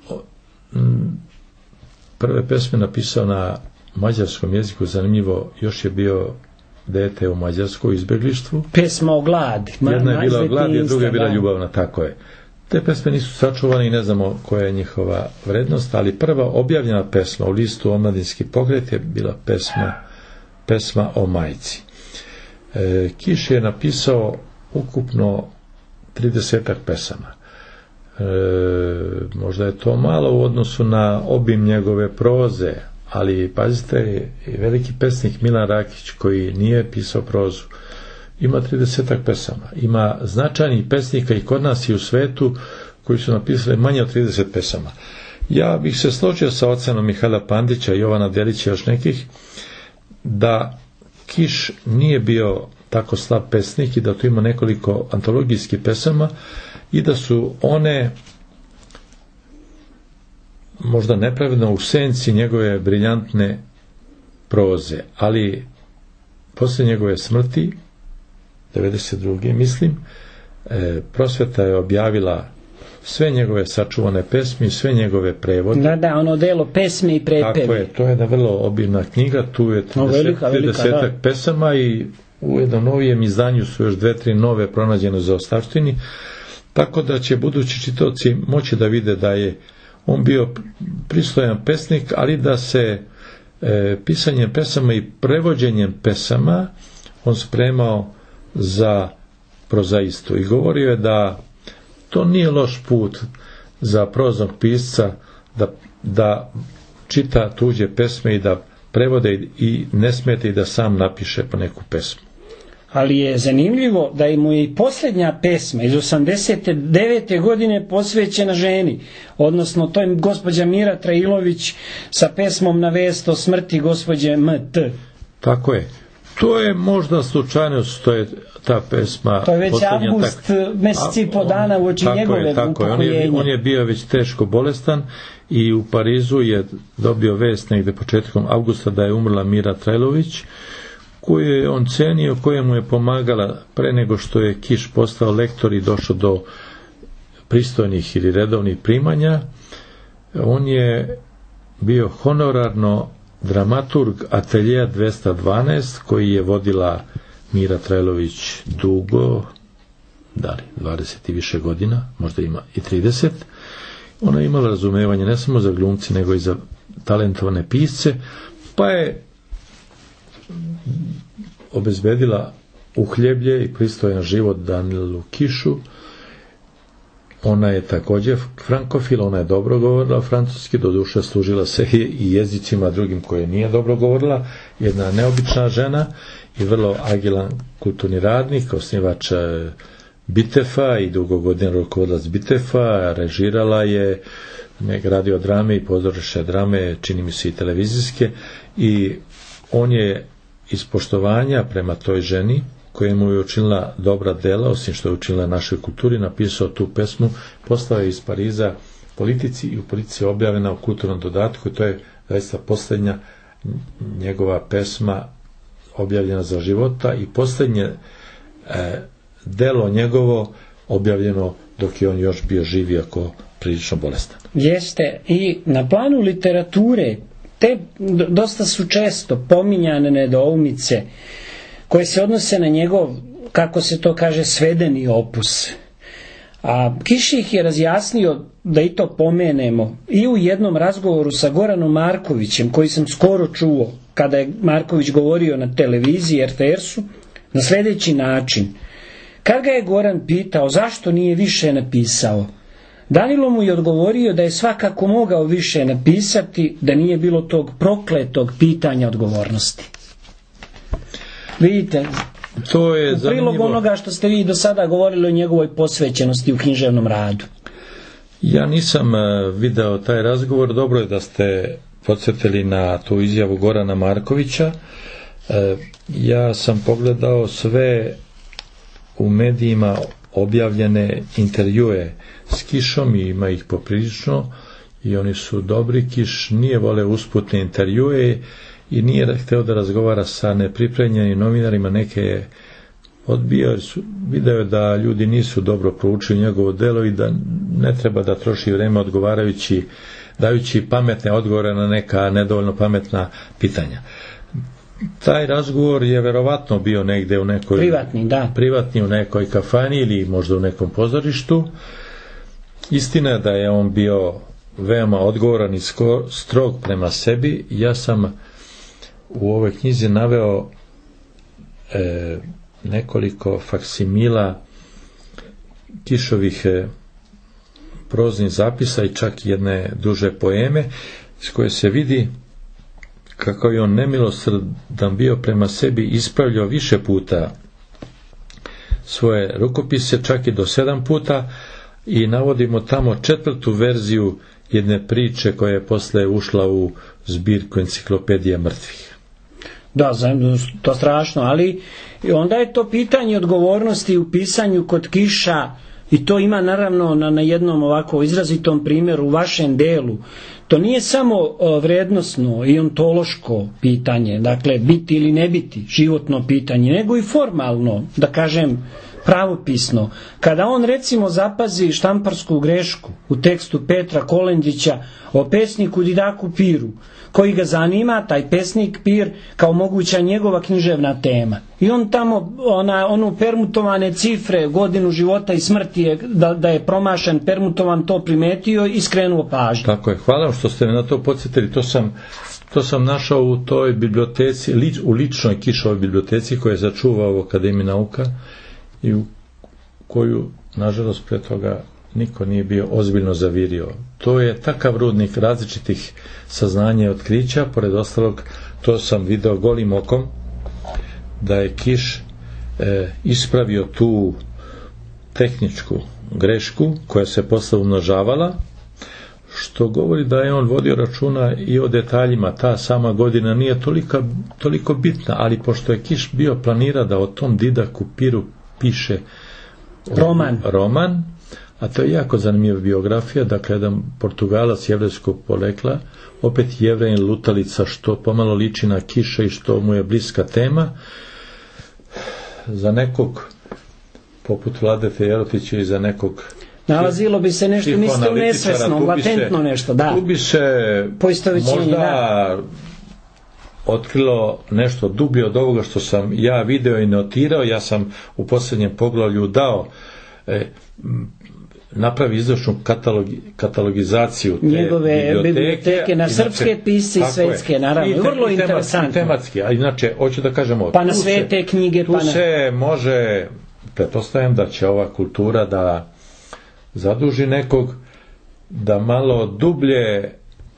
prve pesme napisao na mađarskom jeziku, zanimljivo, još je bio dete u Mađarskoj izbjeglištvu. Pesma o gladi. Jedna je bila o gladi, a druga je bila ljubavna, tako je. Te pesme nisu sačuvane i ne znamo koja je njihova vrednost, ali prva objavljena pesma u listu Omladinski pokret je bila pesma, pesma o majci. E, Kiš je napisao ukupno tridesetak pesama. E, možda je to malo u odnosu na obim njegove proze, ali pazite, i veliki pesnik Milan Rakić, koji nije pisao prozu, ima tridesetak pesama. Ima značajnih pesnika i kod nas i u svetu koji su napisali manje od trideset pesama. Ja bih se složio sa ocenom Mihajla Pantića i Jovana Delića, još nekih, da Kiš nije bio tako slab pesnik i da tu ima nekoliko antologijskih pesama i da su one možda nepravedno u senci njegove briljantne proze, ali poslije njegove smrti devedeset druge mislim, e, Prosveta je objavila sve njegove sačuvane pesme i sve njegove prevode. Da, da, ono delo pesme i prepevi. Tako je, to je jedna vrlo obimna knjiga, tu je tridesetak pesama i u jednom novijem izdanju su još dve, tri nove pronađene za ostavštini, tako da će budući čitaoci moći da vide da je on bio pristojan pesnik, ali da se e, pisanjem pesama i prevođenjem pesama on spremao za prozaistu i govorio je da to nije loš put za proznog pisca da, da čita tuđe pesme i da prevode i ne smete i da sam napiše po neku pesmu. Ali je zanimljivo da mu je i posljednja pesma iz osamdeset devete godine posvećena ženi, odnosno to je gospođa Mira Trailović sa pesmom Na vest o smrti gospođe M T. Tako je. To je možda slučajno što je ta pesma... To je već avgust, tak... mjesec i po dana u oči njegove upokojenja. On je bio već teško bolestan i u Parizu je dobio vest negde početkom avgusta da je umrla Mira Trailović, koju je on cenio, koja mu je pomagala pre nego što je Kiš postao lektor i došao do pristojnih ili redovnih primanja. On je bio honorarno dramaturg ateljeja dvesta dvanaest koji je vodila Mira Trailović dugo, da li, dvadeset i više godina, možda ima i trideset. Ona je imala razumevanje ne samo za glumci, nego i za talentovane pisce, pa je obezbedila uhljeblje i pristojan život Danilu Kišu ona je također frankofil, ona je dobro govorila francuski, doduše služila se i jezicima drugim koje nije dobro govorila, jedna neobična žena i vrlo agilan kulturni radnik, osnivač Bitefa i dugo godina rukovodilac Bitefa, režirala je radio drame i pozorišne drame, čini mi se i televizijske, i on je iz poštovanja prema toj ženi koja mu je učinila dobra dela, osim što je učinila našoj kulturi, napisao tu pesmu, poslao je iz Pariza Politici i u Politici je objavljena u kulturnom dodatku i to je zaista posljednja njegova pesma objavljena za života i posljednje e, delo njegovo objavljeno dok je on još bio živ, iako prilično bolestan. Jeste, i na planu literature te dosta su često pominjane nedoumice koje se odnose na njegov, kako se to kaže, svedeni opus. A Kiš ih je razjasnio, da i to pomenemo, i u jednom razgovoru sa Goranom Markovićem, koji sam skoro čuo kada je Marković govorio na televiziji er te ersu, na sljedeći način. Kad ga je Goran pitao zašto nije više napisao, Danilo mu je odgovorio da je svakako mogao više napisati da nije bilo tog prokletog pitanja odgovornosti. Vidite, to je u prilog zanimljivo. Onoga što ste vi do sada govorili o njegovoj posvećenosti u književnom radu. Ja nisam video taj razgovor, dobro je da ste podsjetili na tu izjavu Gorana Markovića. Ja sam pogledao sve u medijima objavljene intervjue s Kišom i ima ih poprilično i oni su dobri. Kiš nije voleo usputne intervjue i nije hteo da razgovara sa nepripremljenim novinarima, neke je odbio, video je da ljudi nisu dobro proučili njegovo delo i da ne treba da troši vreme odgovarajući, dajući pametne odgovore na neka nedovoljno pametna pitanja. Taj razgovor je verovatno bio negde u nekoj privatni, da. privatni u nekoj kafani ili možda u nekom pozorištu. Istina je da je on bio veoma odgovoran i strog prema sebi. Ja sam u ovoj knjizi naveo e, nekoliko faksimila Kišovih e, proznih zapisa i čak jedne duže poeme iz koje se vidi kako je on nemilosrdan bio prema sebi, ispravljao više puta svoje rukopise, čak i do sedam puta, i navodimo tamo četvrtu verziju jedne priče koja je posle ušla u zbirku Enciklopedija mrtvih. Da, to strašno, ali onda je to pitanje odgovornosti u pisanju kod Kiša, i to ima naravno na, na jednom ovako izrazitom primjeru u vašem delu. To nije samo vrednosno i ontološko pitanje, dakle biti ili ne biti, životno pitanje, nego i formalno, da kažem pravopisno. Kada on recimo zapazi štamparsku grešku u tekstu Petra Kolendića o pesniku Didaku Piru, koji ga zanima, taj pesnik Pir, kao moguća njegova književna tema. I on tamo, ona, onu permutovane cifre, godinu života i smrti, je, da, da je promašen, permutovan, to primetio i skrenuo pažnju. Tako je, hvala što ste me na to podsjetili. To sam, to sam našao u toj biblioteci, lič, u ličnoj Kišovoj biblioteci koja je začuvao u Akademiji nauka i u koju, nažalost, pre toga niko nije bio ozbiljno zavirio. To je takav rudnik različitih saznanja i otkrića. Pored ostalog, to sam video golim okom, da je Kiš e, ispravio tu tehničku grešku koja se posle umnožavala, što govori da je on vodio računa i o detaljima. Ta sama godina nije tolika, toliko bitna, ali pošto je Kiš bio planira da o tom Didaku Piru piše roman, roman a to je jako zanimljiva biografija, dakle jedan Portugalac jevrejskog porekla, opet Jevrejin lutalica, što pomalo liči na Kiša i što mu je bliska tema. Za nekog poput Vladete Jerotića i za nekog nalazilo bi se nešto, mislite, nesvesno, latentno se, nešto, da. Tu bi se možda da. otkrilo nešto dublje od ovoga što sam ja video i notirao. Ja sam u posljednjem poglavlju dao e, napravi izvršnu katalogi, katalogizaciju te njegove biblioteke, biblioteke na srpske pisce i svetske, naravno, i vrlo i interesantno. Tematski, a inače, hoću da kažemo, pa na svete se, knjige, tu pa na... se može, pretpostavljam da će ova kultura da zaduži nekog da malo dublje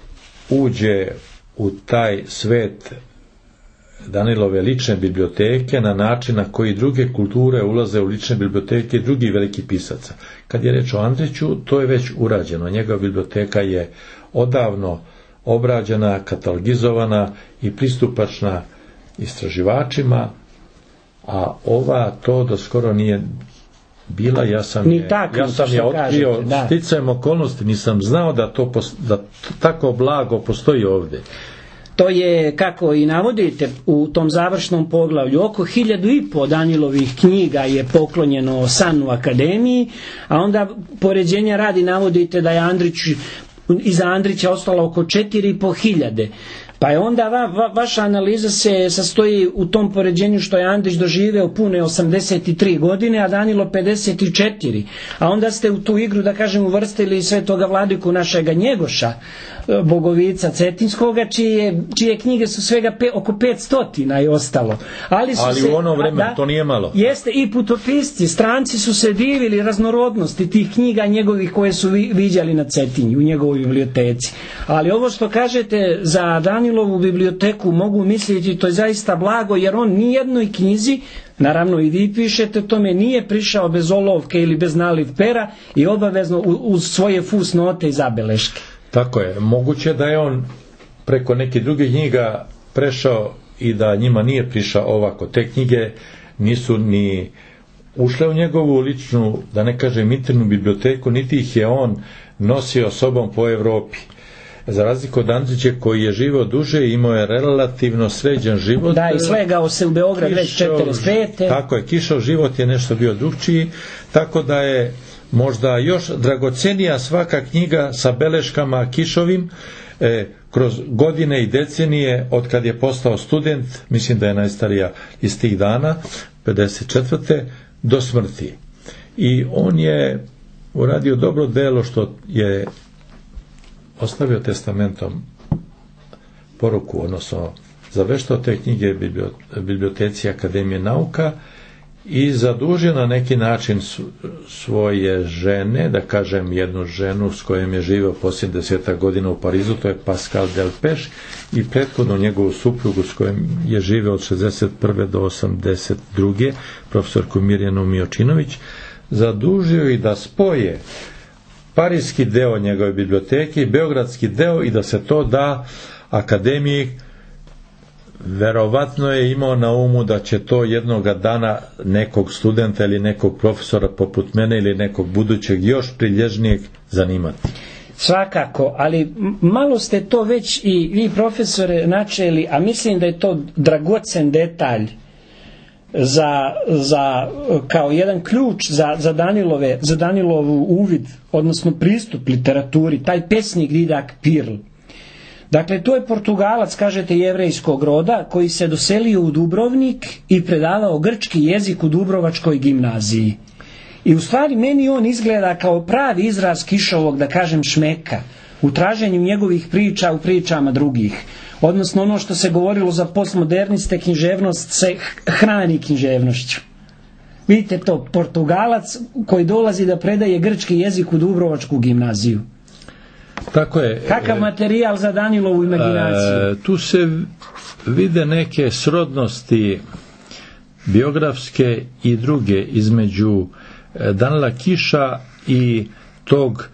uđe u taj svet Danilove lične biblioteke na način na koji druge kulture ulaze u lične biblioteke drugih velikih pisaca. Kad je reč o Andriću, to je već urađeno. Njegova biblioteka je odavno obrađena, katalogizovana i pristupačna istraživačima, a ova to do skoro nije bila. Ja sam Ni je, tako, ja sam što je otkrio kažete, da. sticajem okolnosti, nisam znao da to pos- da t- tako blago postoji ovdje. To je, kako i navodite u tom završnom poglavlju, oko hiljadu i po Danilovih knjiga je poklonjeno Sanu akademiji, a onda poređenja radi navodite da je Andrić, iza Andrića ostalo oko četiri i po hiljade. Pa je onda va, va, vaša analiza se sastoji u tom poređenju što je Andrić doživeo pune osamdeset tri godine, a Danilo pedeset četiri. A onda ste u tu igru, da kažem, uvrstili svetoga vladiku našega Njegoša, Bogovica Cetinskoga, čije, čije knjige su svega pe, oko petstotina i ostalo. Ali, su Ali se, u ono vreme da, to nije malo. Jeste, i putopisci, stranci su se divili raznorodnosti tih knjiga njegovih koje su vi, viđali na Cetinju, u njegovoj biblioteci. Ali ovo što kažete za Danilovu biblioteku mogu misliti, to je zaista blago, jer on nijednoj knjizi, naravno i vi pišete tome, nije prišao bez olovke ili bez naliv pera i obavezno uz svoje fusnote i zabeleške. Tako je. Moguće da je on preko neke druge knjiga prešao i da njima nije prišao ovako. Te knjige nisu ni ušle u njegovu ličnu, da ne kažem internu biblioteku, niti ih je on nosio sobom po Evropi. Za razliku od Andrića koji je živio duže, imao je relativno sređen život. Da, i slegao se u Beograd već četrdeset pete. Tako je, kišao život je nešto bio drugčiji, tako da je možda još dragocenija svaka knjiga sa beleškama Kišovim e, kroz godine i decenije od kad je postao student, mislim da je najstarija iz tih dana, pedeset četvrte do smrti. I on je uradio dobro delo što je ostavio testamentom poruku, odnosno zaveštao te knjige biblioteci Akademije nauka i zadužio na neki način svoje žene, da kažem jednu ženu s kojom je živio posljednjih desetak godina u Parizu, to je Pascal Delpech, i prethodno njegovu suprugu s kojom je živio od šezdeset prve do osamdeset druge profesorku Mirjanu Miočinović, zadužio i da spoje parijski deo njegove biblioteke i beogradski deo i da se to da Akademiji. Verovatno je imao na umu da će to jednoga dana nekog studenta ili nekog profesora poput mene ili nekog budućeg još prilježnijeg zanimati. Svakako, ali malo ste to već i vi profesore načeli, a mislim da je to dragocen detalj za, za kao jedan ključ za, za Danilove, za Danilovu uvid, odnosno pristup literaturi, taj pesnik Didak Pirl. Dakle, to je Portugalac, kažete, jevrejskog roda, koji se doselio u Dubrovnik i predavao grčki jezik u Dubrovačkoj gimnaziji. I u stvari meni on izgleda kao pravi izraz Kišovog, da kažem, šmeka, u traženju njegovih priča u pričama drugih. Odnosno ono što se govorilo za postmoderniste, književnost se hrani književnošću. Vidite to, Portugalac koji dolazi da predaje grčki jezik u Dubrovačku gimnaziju. Tako je. Kakav materijal za Danilovu imaginaciju? E, tu se vide neke srodnosti biografske i druge između Danila Kiša i tog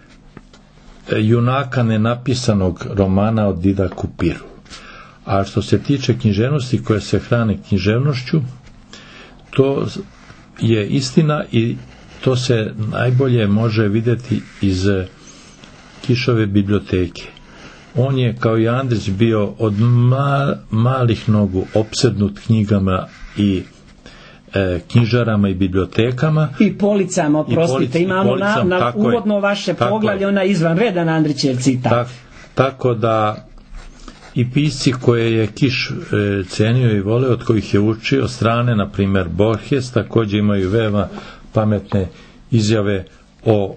junaka nenapisanog romana od Didaku Piru. A što se tiče književnosti koje se hrane književnošću, to je istina i to se najbolje može vidjeti iz Kišove biblioteke. On je, kao i Andrić, bio od ma, malih nogu opsednut knjigama i e, knjižarama i bibliotekama. I policama, oprostite, imamo na, na uvodno je, vaše poglavlje, ona izvanredan Andrićev citat. Tak, tako da i pisci koje je Kiš e, cenio i voleo, od kojih je učio strane, na primjer Borges, također imaju veoma pametne izjave o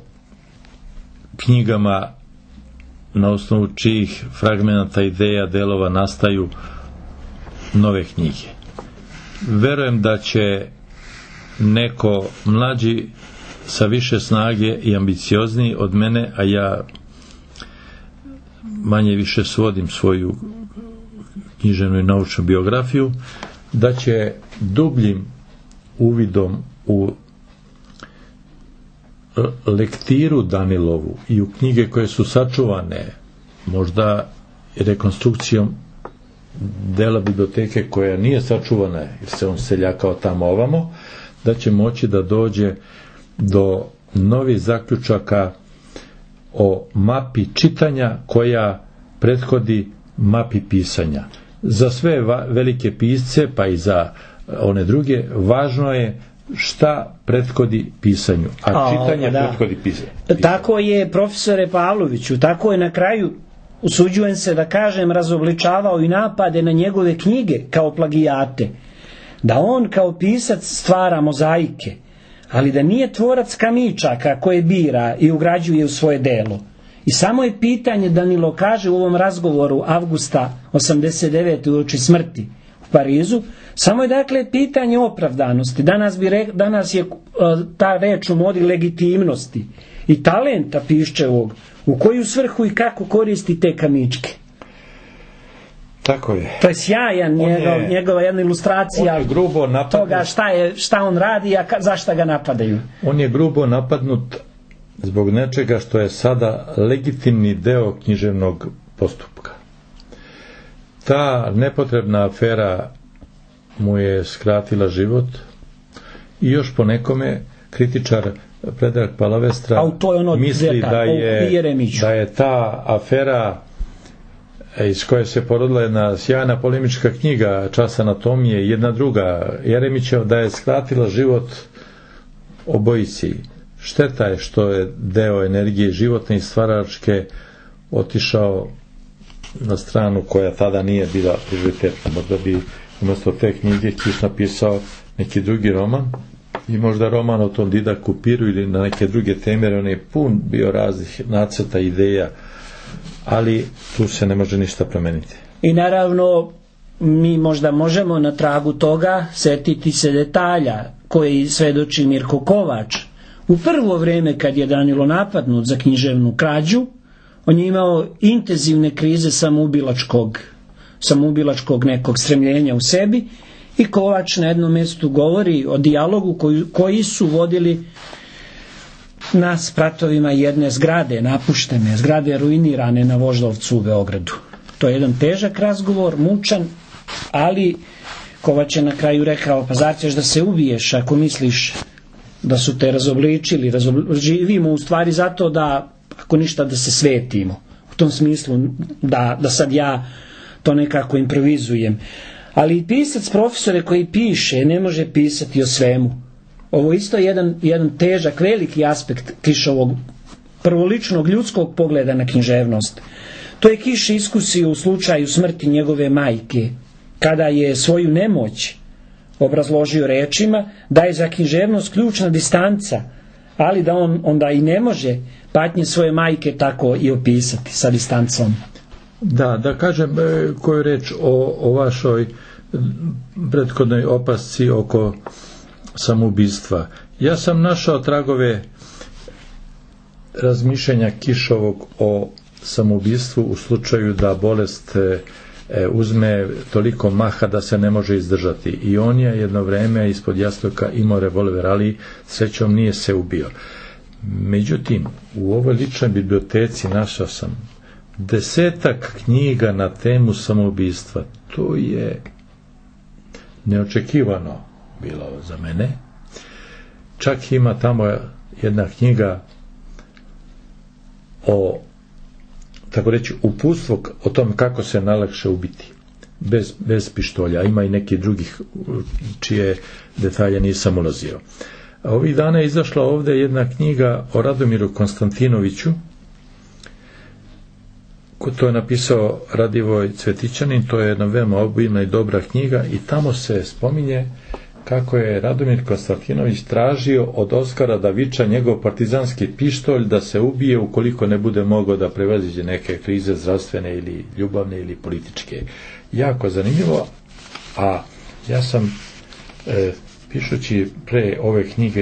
knjigama na osnovu čijih fragmenata, ideja, delova nastaju nove knjige. Verujem da će neko mlađi sa više snage i ambiciozniji od mene, a ja manje više svodim svoju književnu i naučnu biografiju, da će dubljim uvidom u lektiru Danilovu i u knjige koje su sačuvane, možda rekonstrukcijom dela biblioteke koja nije sačuvana jer se on seljakao tamo ovamo, da će moći da dođe do novih zaključaka o mapi čitanja koja prethodi mapi pisanja. Za sve va- velike pisce, pa i za one druge, važno je šta prethodi pisanju, a, a čitanje da. prethodi pisanju. Tako je, profesore Pavloviću, tako je na kraju, usuđujem se da kažem, razobličavao i napade na njegove knjige kao plagijate, da on kao pisac stvara mozaike, ali da nije tvorac kamičaka koje bira i ugrađuje u svoje delo. I samo je pitanje, Danilo kaže u ovom razgovoru avgusta osamdeset devete uoči smrti u Parizu, samo je dakle pitanje opravdanosti. Danas, bi re, danas je uh, ta reč u modi legitimnosti i talenta piščevog, u koju svrhu i kako koristi te kamičke. Tako je. To je sjajan njegov, je, njegova jedna ilustracija toga šta, je, šta on radi, a ka, zašto ga napadaju. On je grubo napadnut zbog nečega što je sada legitimni deo književnog postupka. Ta nepotrebna afera mu je skratila život i još po nekome kritičar Predrag Palavestra ono misli deta, da, je, da je ta afera iz koje se porodila jedna sjajna polemička knjiga Čas anatomije, jedna druga Jeremićev, da je skratila život obojici. Šteta je što je deo energije životne i stvaračke otišao na stranu koja tada nije bila prioritetna. Možda bi umjesto te knjige Kiš napisao neki drugi roman i možda roman o tom Didaku Piru ili na neke druge teme, jer on je pun bio raznih nacrta, ideja, ali tu se ne može ništa promeniti. I naravno mi možda možemo na tragu toga setiti se detalja koji svedoči Mirko Kovač. U prvo vrijeme kad je Danilo napadnut za književnu krađu, on je imao intenzivne krize samoubilačkog, samoubilačkog nekog stremljenja u sebi i Kovač na jednom mjestu govori o dijalogu koji, koji su vodili na spratovima jedne zgrade, napuštene zgrade, ruinirane na Voždovcu u Beogradu. To je jedan težak razgovor, mučan, ali Kovač je na kraju rekao, pa zar ćeš da se ubiješ ako misliš da su te razobličili, razobli... živimo u stvari zato da, ako ništa, da se svetimo. U tom smislu da, da sad ja to nekako improvizujem. Ali pisac, profesore, koji piše, ne može pisati o svemu. Ovo isto je jedan, jedan težak, veliki aspekt Kišovog prvoličnog ljudskog pogleda na književnost. To je Kiš iskusio u slučaju smrti njegove majke, kada je svoju nemoć obrazložio rečima da je za književnost ključna distanca, ali da on onda i ne može patnje svoje majke tako i opisati sa distancom. Da, da kažem koju reč o, o vašoj prethodnoj opasci oko samoubistva. Ja sam našao tragove razmišljanja Kišovog o samoubistvu u slučaju da bolest e, uzme toliko maha da se ne može izdržati. I on je jedno vreme ispod jastoka imao revolver, ali srećom nije se ubio. Međutim, u ovoj ličnoj biblioteci našao sam desetak knjiga na temu samoubistva. To je neočekivano bilo za mene. Čak ima tamo jedna knjiga o, tako reći, uputstvo o tom kako se najlakše ubiti bez, bez pištolja. Ima i neki drugih čije detalje nisam ulazio. A ovih dana je izašla ovdje jedna knjiga o Radomiru Konstantinoviću. To je napisao Radivoj Cvetićanin. To je jedna veoma obimna i dobra knjiga i tamo se spominje kako je Radomir Konstantinović tražio od Oskara da viča njegov partizanski pištolj da se ubije ukoliko ne bude mogao da prevaziđe neke krize zdravstvene ili ljubavne ili političke. Jako zanimljivo, a ja sam e, pišući pre ove knjige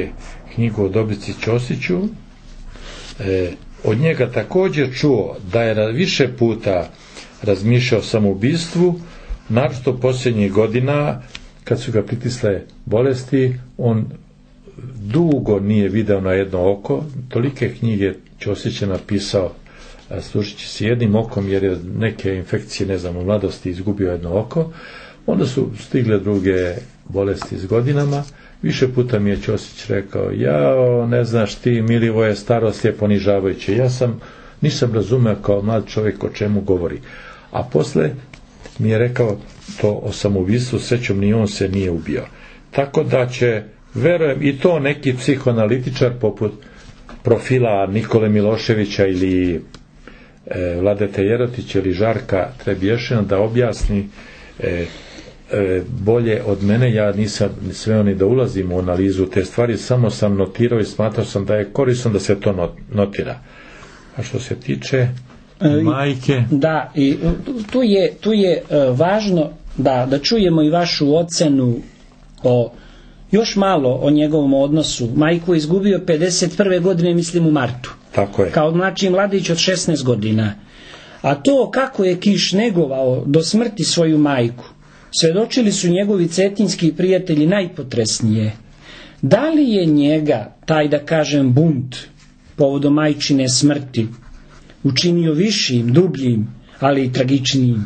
knjigu o Dobrici Ćosiću, e, od njega također čuo da je više puta razmišljao o samoubistvu, naročito posljednjih godina kad su ga pritisle bolesti. On dugo nije video na jedno oko, tolike knjige Ćosić je napisao služeći se jednim okom, jer je neke infekcije, ne znam, u mladosti izgubio jedno oko. Onda su stigle druge bolesti s godinama. Više puta mi je Ćosić rekao, jao, ne znaš ti, Milivoje, starost je ponižavajuće. Ja sam, nisam razumeo kao mlad čovjek o čemu govori. A posle mi je rekao to o samoubistvu, srećom ni on se nije ubio. Tako da će, verujem, i to neki psihoanalitičar poput profila Nikole Miloševića ili e, Vladete Jerotića ili Žarka Trebješina da objasni e, e, bolje od mene. Ja nisam sve oni da ulazim u analizu te stvari, samo sam notirao i smatrao sam da je korisno da se to notira. A što se tiče majke, da, i tu je, tu je uh, važno da, da čujemo i vašu ocenu o, još malo o njegovom odnosu. Majku je izgubio pedeset prve godine, mislim u martu. Tako je. Kao mlađi mladić od šesnaest godina. A to kako je Kiš negovao do smrti svoju majku, svedočili su njegovi cetinski prijatelji najpotresnije. Da li je njega, taj da kažem bunt, povodom majčine smrti, učinio višim, dubljim, ali i tragičnijim?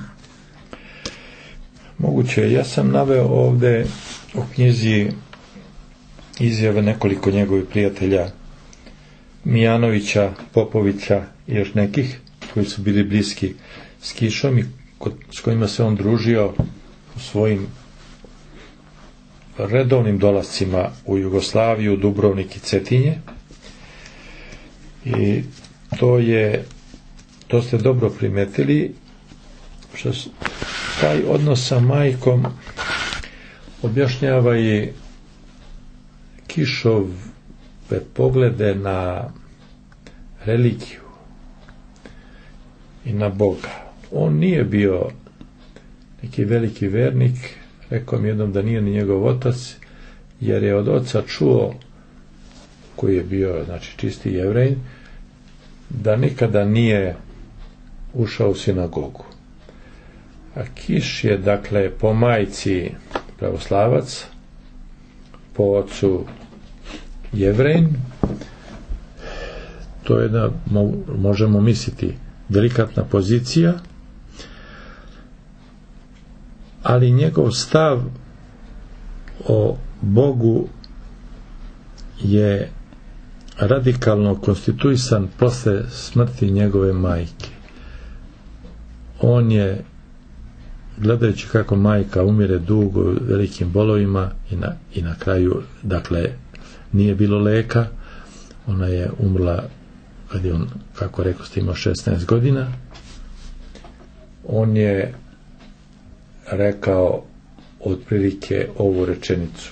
Moguće. Ja sam naveo ovde u knjizi izjave nekoliko njegovih prijatelja, Mijanovića, Popovića i još nekih koji su bili bliski s Kišom i s kojima se on družio u svojim redovnim dolascima u Jugoslaviju, Dubrovnik i Cetinje. I to je, to ste dobro primetili, što taj odnos sa majkom objašnjava i Kišove poglede na religiju i na Boga. On nije bio neki veliki vernik, rekao mi jednom da nije ni njegov otac, jer je od oca čuo, koji je bio, znači, čisti Jevrej, da nikada nije ušao u sinagogu. A Kiš je, dakle, po majci pravoslavac, po ocu Jevrejn. To je jedna, možemo misliti, delikatna pozicija, ali njegov stav o Bogu je radikalno konstituisan posle smrti njegove majke. On je, gledajući kako majka umire dugo velikim bolovima i na, i na kraju, dakle, nije bilo leka, ona je umrla kad je on, kako rekao ste, imao šesnaest godina. On je rekao otprilike ovu rečenicu: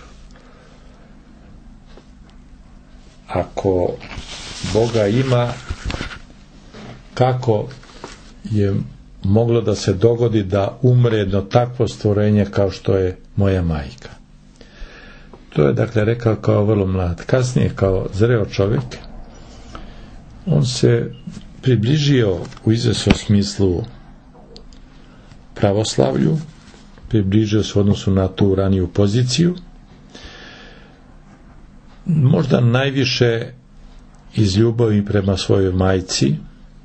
ako Boga ima, kako je moglo da se dogodi da umre jedno takvo stvorenje kao što je moja majka? To je, dakle, rekao kao vrlo mlad. Kasnije, kao zreo čovjek, on se približio u izvesnom smislu pravoslavlju, približio se u odnosu na tu raniju poziciju, možda najviše iz ljubavi prema svojoj majci.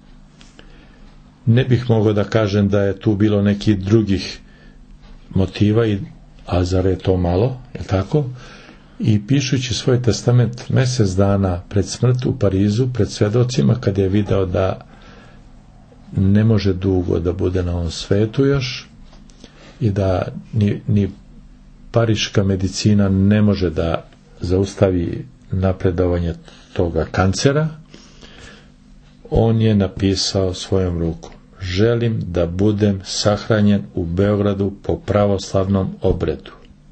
Ne bih mogao da kažem da je tu bilo nekih drugih motiva, a zar je to malo, je tako? I pišući svoj testament mjesec dana pred smrt u Parizu, pred svedocima, kad je video da ne može dugo da bude na ovom svetu još i da ni, ni pariška medicina ne može da zaustavi napredovanje toga kancera, on je napisao svojom rukom: želim da budem sahranjen u Beogradu po pravoslavnom obredu.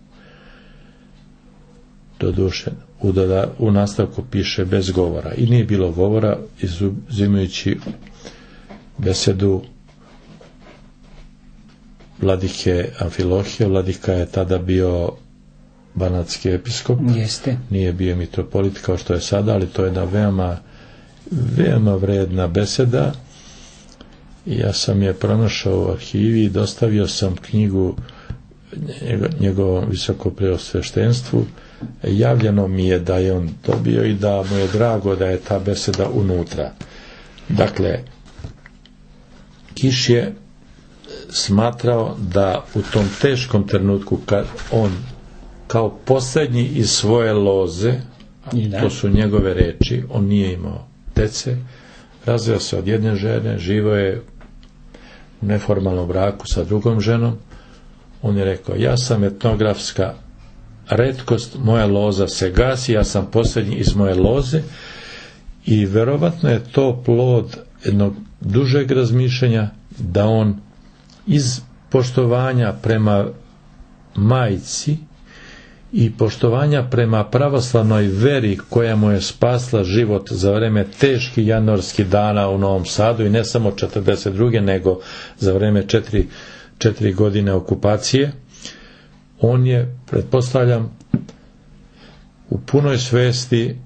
Doduše, u, doda, u nastavku piše bez govora. I nije bilo govora, izuzimajući besedu vladike Amfilohije. Vladika je tada bio banatski episkop. Jeste. Nije bio mitropolit kao što je sada, ali to je jedna veoma, veoma vredna beseda. Ja sam je pronašao u arhivi i dostavio sam knjigu njegovom visokopreosveštenstvu. Javljeno mi je da je on dobio i da mu je drago da je ta beseda unutra. Dakle, Kiš je smatrao da u tom teškom trenutku kad on kao posljednji iz svoje loze, to su njegove reči, on nije imao dece, razveo se od jedne žene, živo je u neformalnom braku sa drugom ženom. On je rekao, ja sam etnografska retkost, moja loza se gasi, ja sam posljednji iz moje loze, i verovatno je to plod jednog dužeg razmišljanja da on iz poštovanja prema majci i poštovanja prema pravoslavnoj veri koja mu je spasla život za vreme teških januarskih dana u Novom Sadu, i ne samo četrdeset druge nego za vreme četiri, četiri godine okupacije, on je, pretpostavljam, u punoj svesti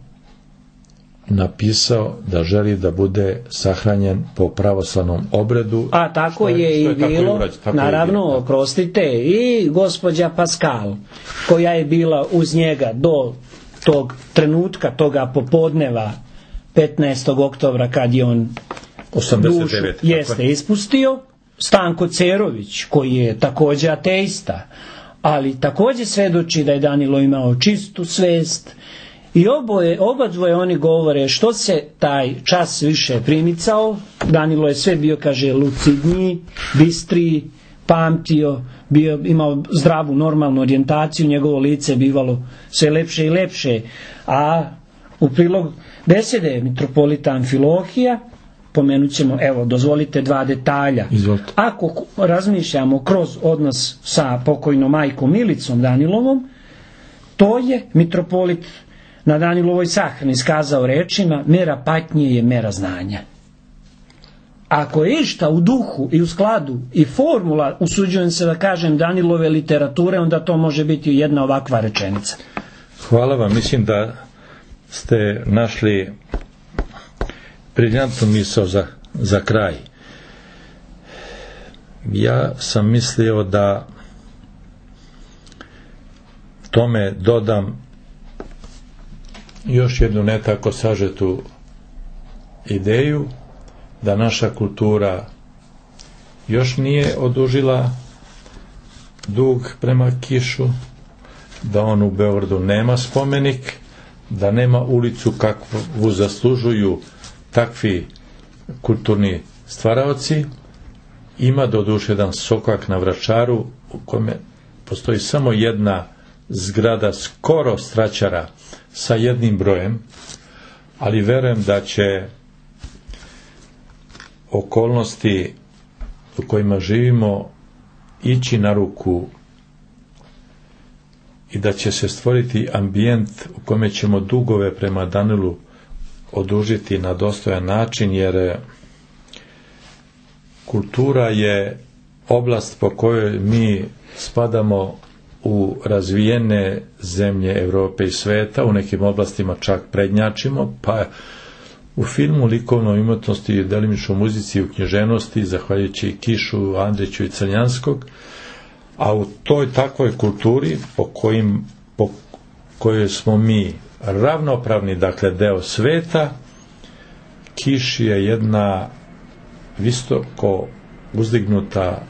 napisao da želi da bude sahranjen po pravoslavnom obredu. A tako je, je i bilo, urađe, naravno, je, oprostite, i gospođa Pascal, koja je bila uz njega do tog trenutka, toga popodneva petnaestog oktobra kad je on osamdeset devete dušu jeste ispustio, Stanko Cerović, koji je također ateista, ali također svedoči da je Danilo imao čistu svest. I oboje, oba dvoje oni govore što se taj čas više primicao, Danilo je sve bio, kaže, lucidniji, bistriji, pamtio, bio, imao zdravu, normalnu orijentaciju, njegovo lice je bivalo sve lepše i lepše. A u prilog besede mitropolita Amfilohija pomenut ćemo, evo, dozvolite dva detalja. Izvolite. Ako razmišljamo kroz odnos sa pokojnom majkom Milicom Danilovom, to je mitropolit na Danilovoj sahrani iskazao rečima, mera patnje je mera znanja. Ako je išta u duhu i u skladu i formula, usuđujem se da kažem, Danilove literature, onda to može biti jedna ovakva rečenica. Hvala vam, mislim da ste našli briljantnu misao za, za kraj. Ja sam mislio da tome dodam još jednu ne tako sažetu ideju, da naša kultura još nije odužila dug prema Kišu, da on u Beogradu nema spomenik, da nema ulicu kakvu zaslužuju takvi kulturni stvaraoci. Ima doduše jedan sokak na Vračaru u kome postoji samo jedna zgrada skoro straćara sa jednim brojem, ali verujem da će okolnosti u kojima živimo ići na ruku i da će se stvoriti ambijent u kome ćemo dugove prema Danilu odužiti na dostojan način, jer kultura je oblast po kojoj mi spadamo u razvijene zemlje Europe i sveta, u nekim oblastima čak prednjačimo, pa u filmu, likovnoj umetnosti, delimično muzici i u književnosti, zahvaljujući Kišu, Andriću i Crnjanskog, a u toj takvoj kulturi po, kojim, po kojoj smo mi ravnopravni, dakle deo sveta, Kiš je jedna visoko uzdignuta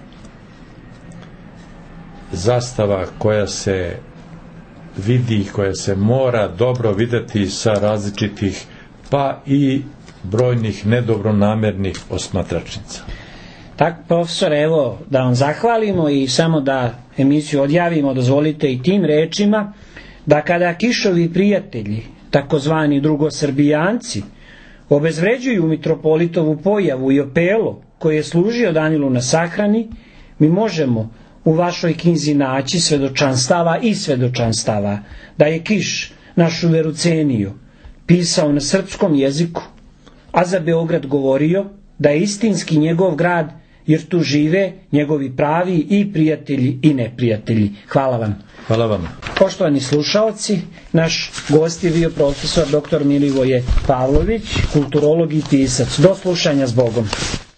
zastava koja se vidi, koja se mora dobro videti sa različitih, pa i brojnih nedobronamernih osmatračnica. Tak, profesor, evo da vam zahvalimo i samo da emisiju odjavimo, dozvolite i tim rečima, da kada Kišovi prijatelji, takozvani drugosrbijanci, obezvređuju mitropolitovu pojavu i opelo koji je služio Danilu na sahrani, mi možemo u vašoj knjizi naći svedočanstava i svedočanstava da je Kiš našu veru cenio, pisao na srpskom jeziku, a za Beograd govorio da je istinski njegov grad jer tu žive njegovi pravi i prijatelji i neprijatelji. Hvala vam. Hvala vam. Poštovani slušaoci, naš gost je bio profesor doktor Milivoje Pavlović, kulturolog i pisac. Do slušanja s Bogom.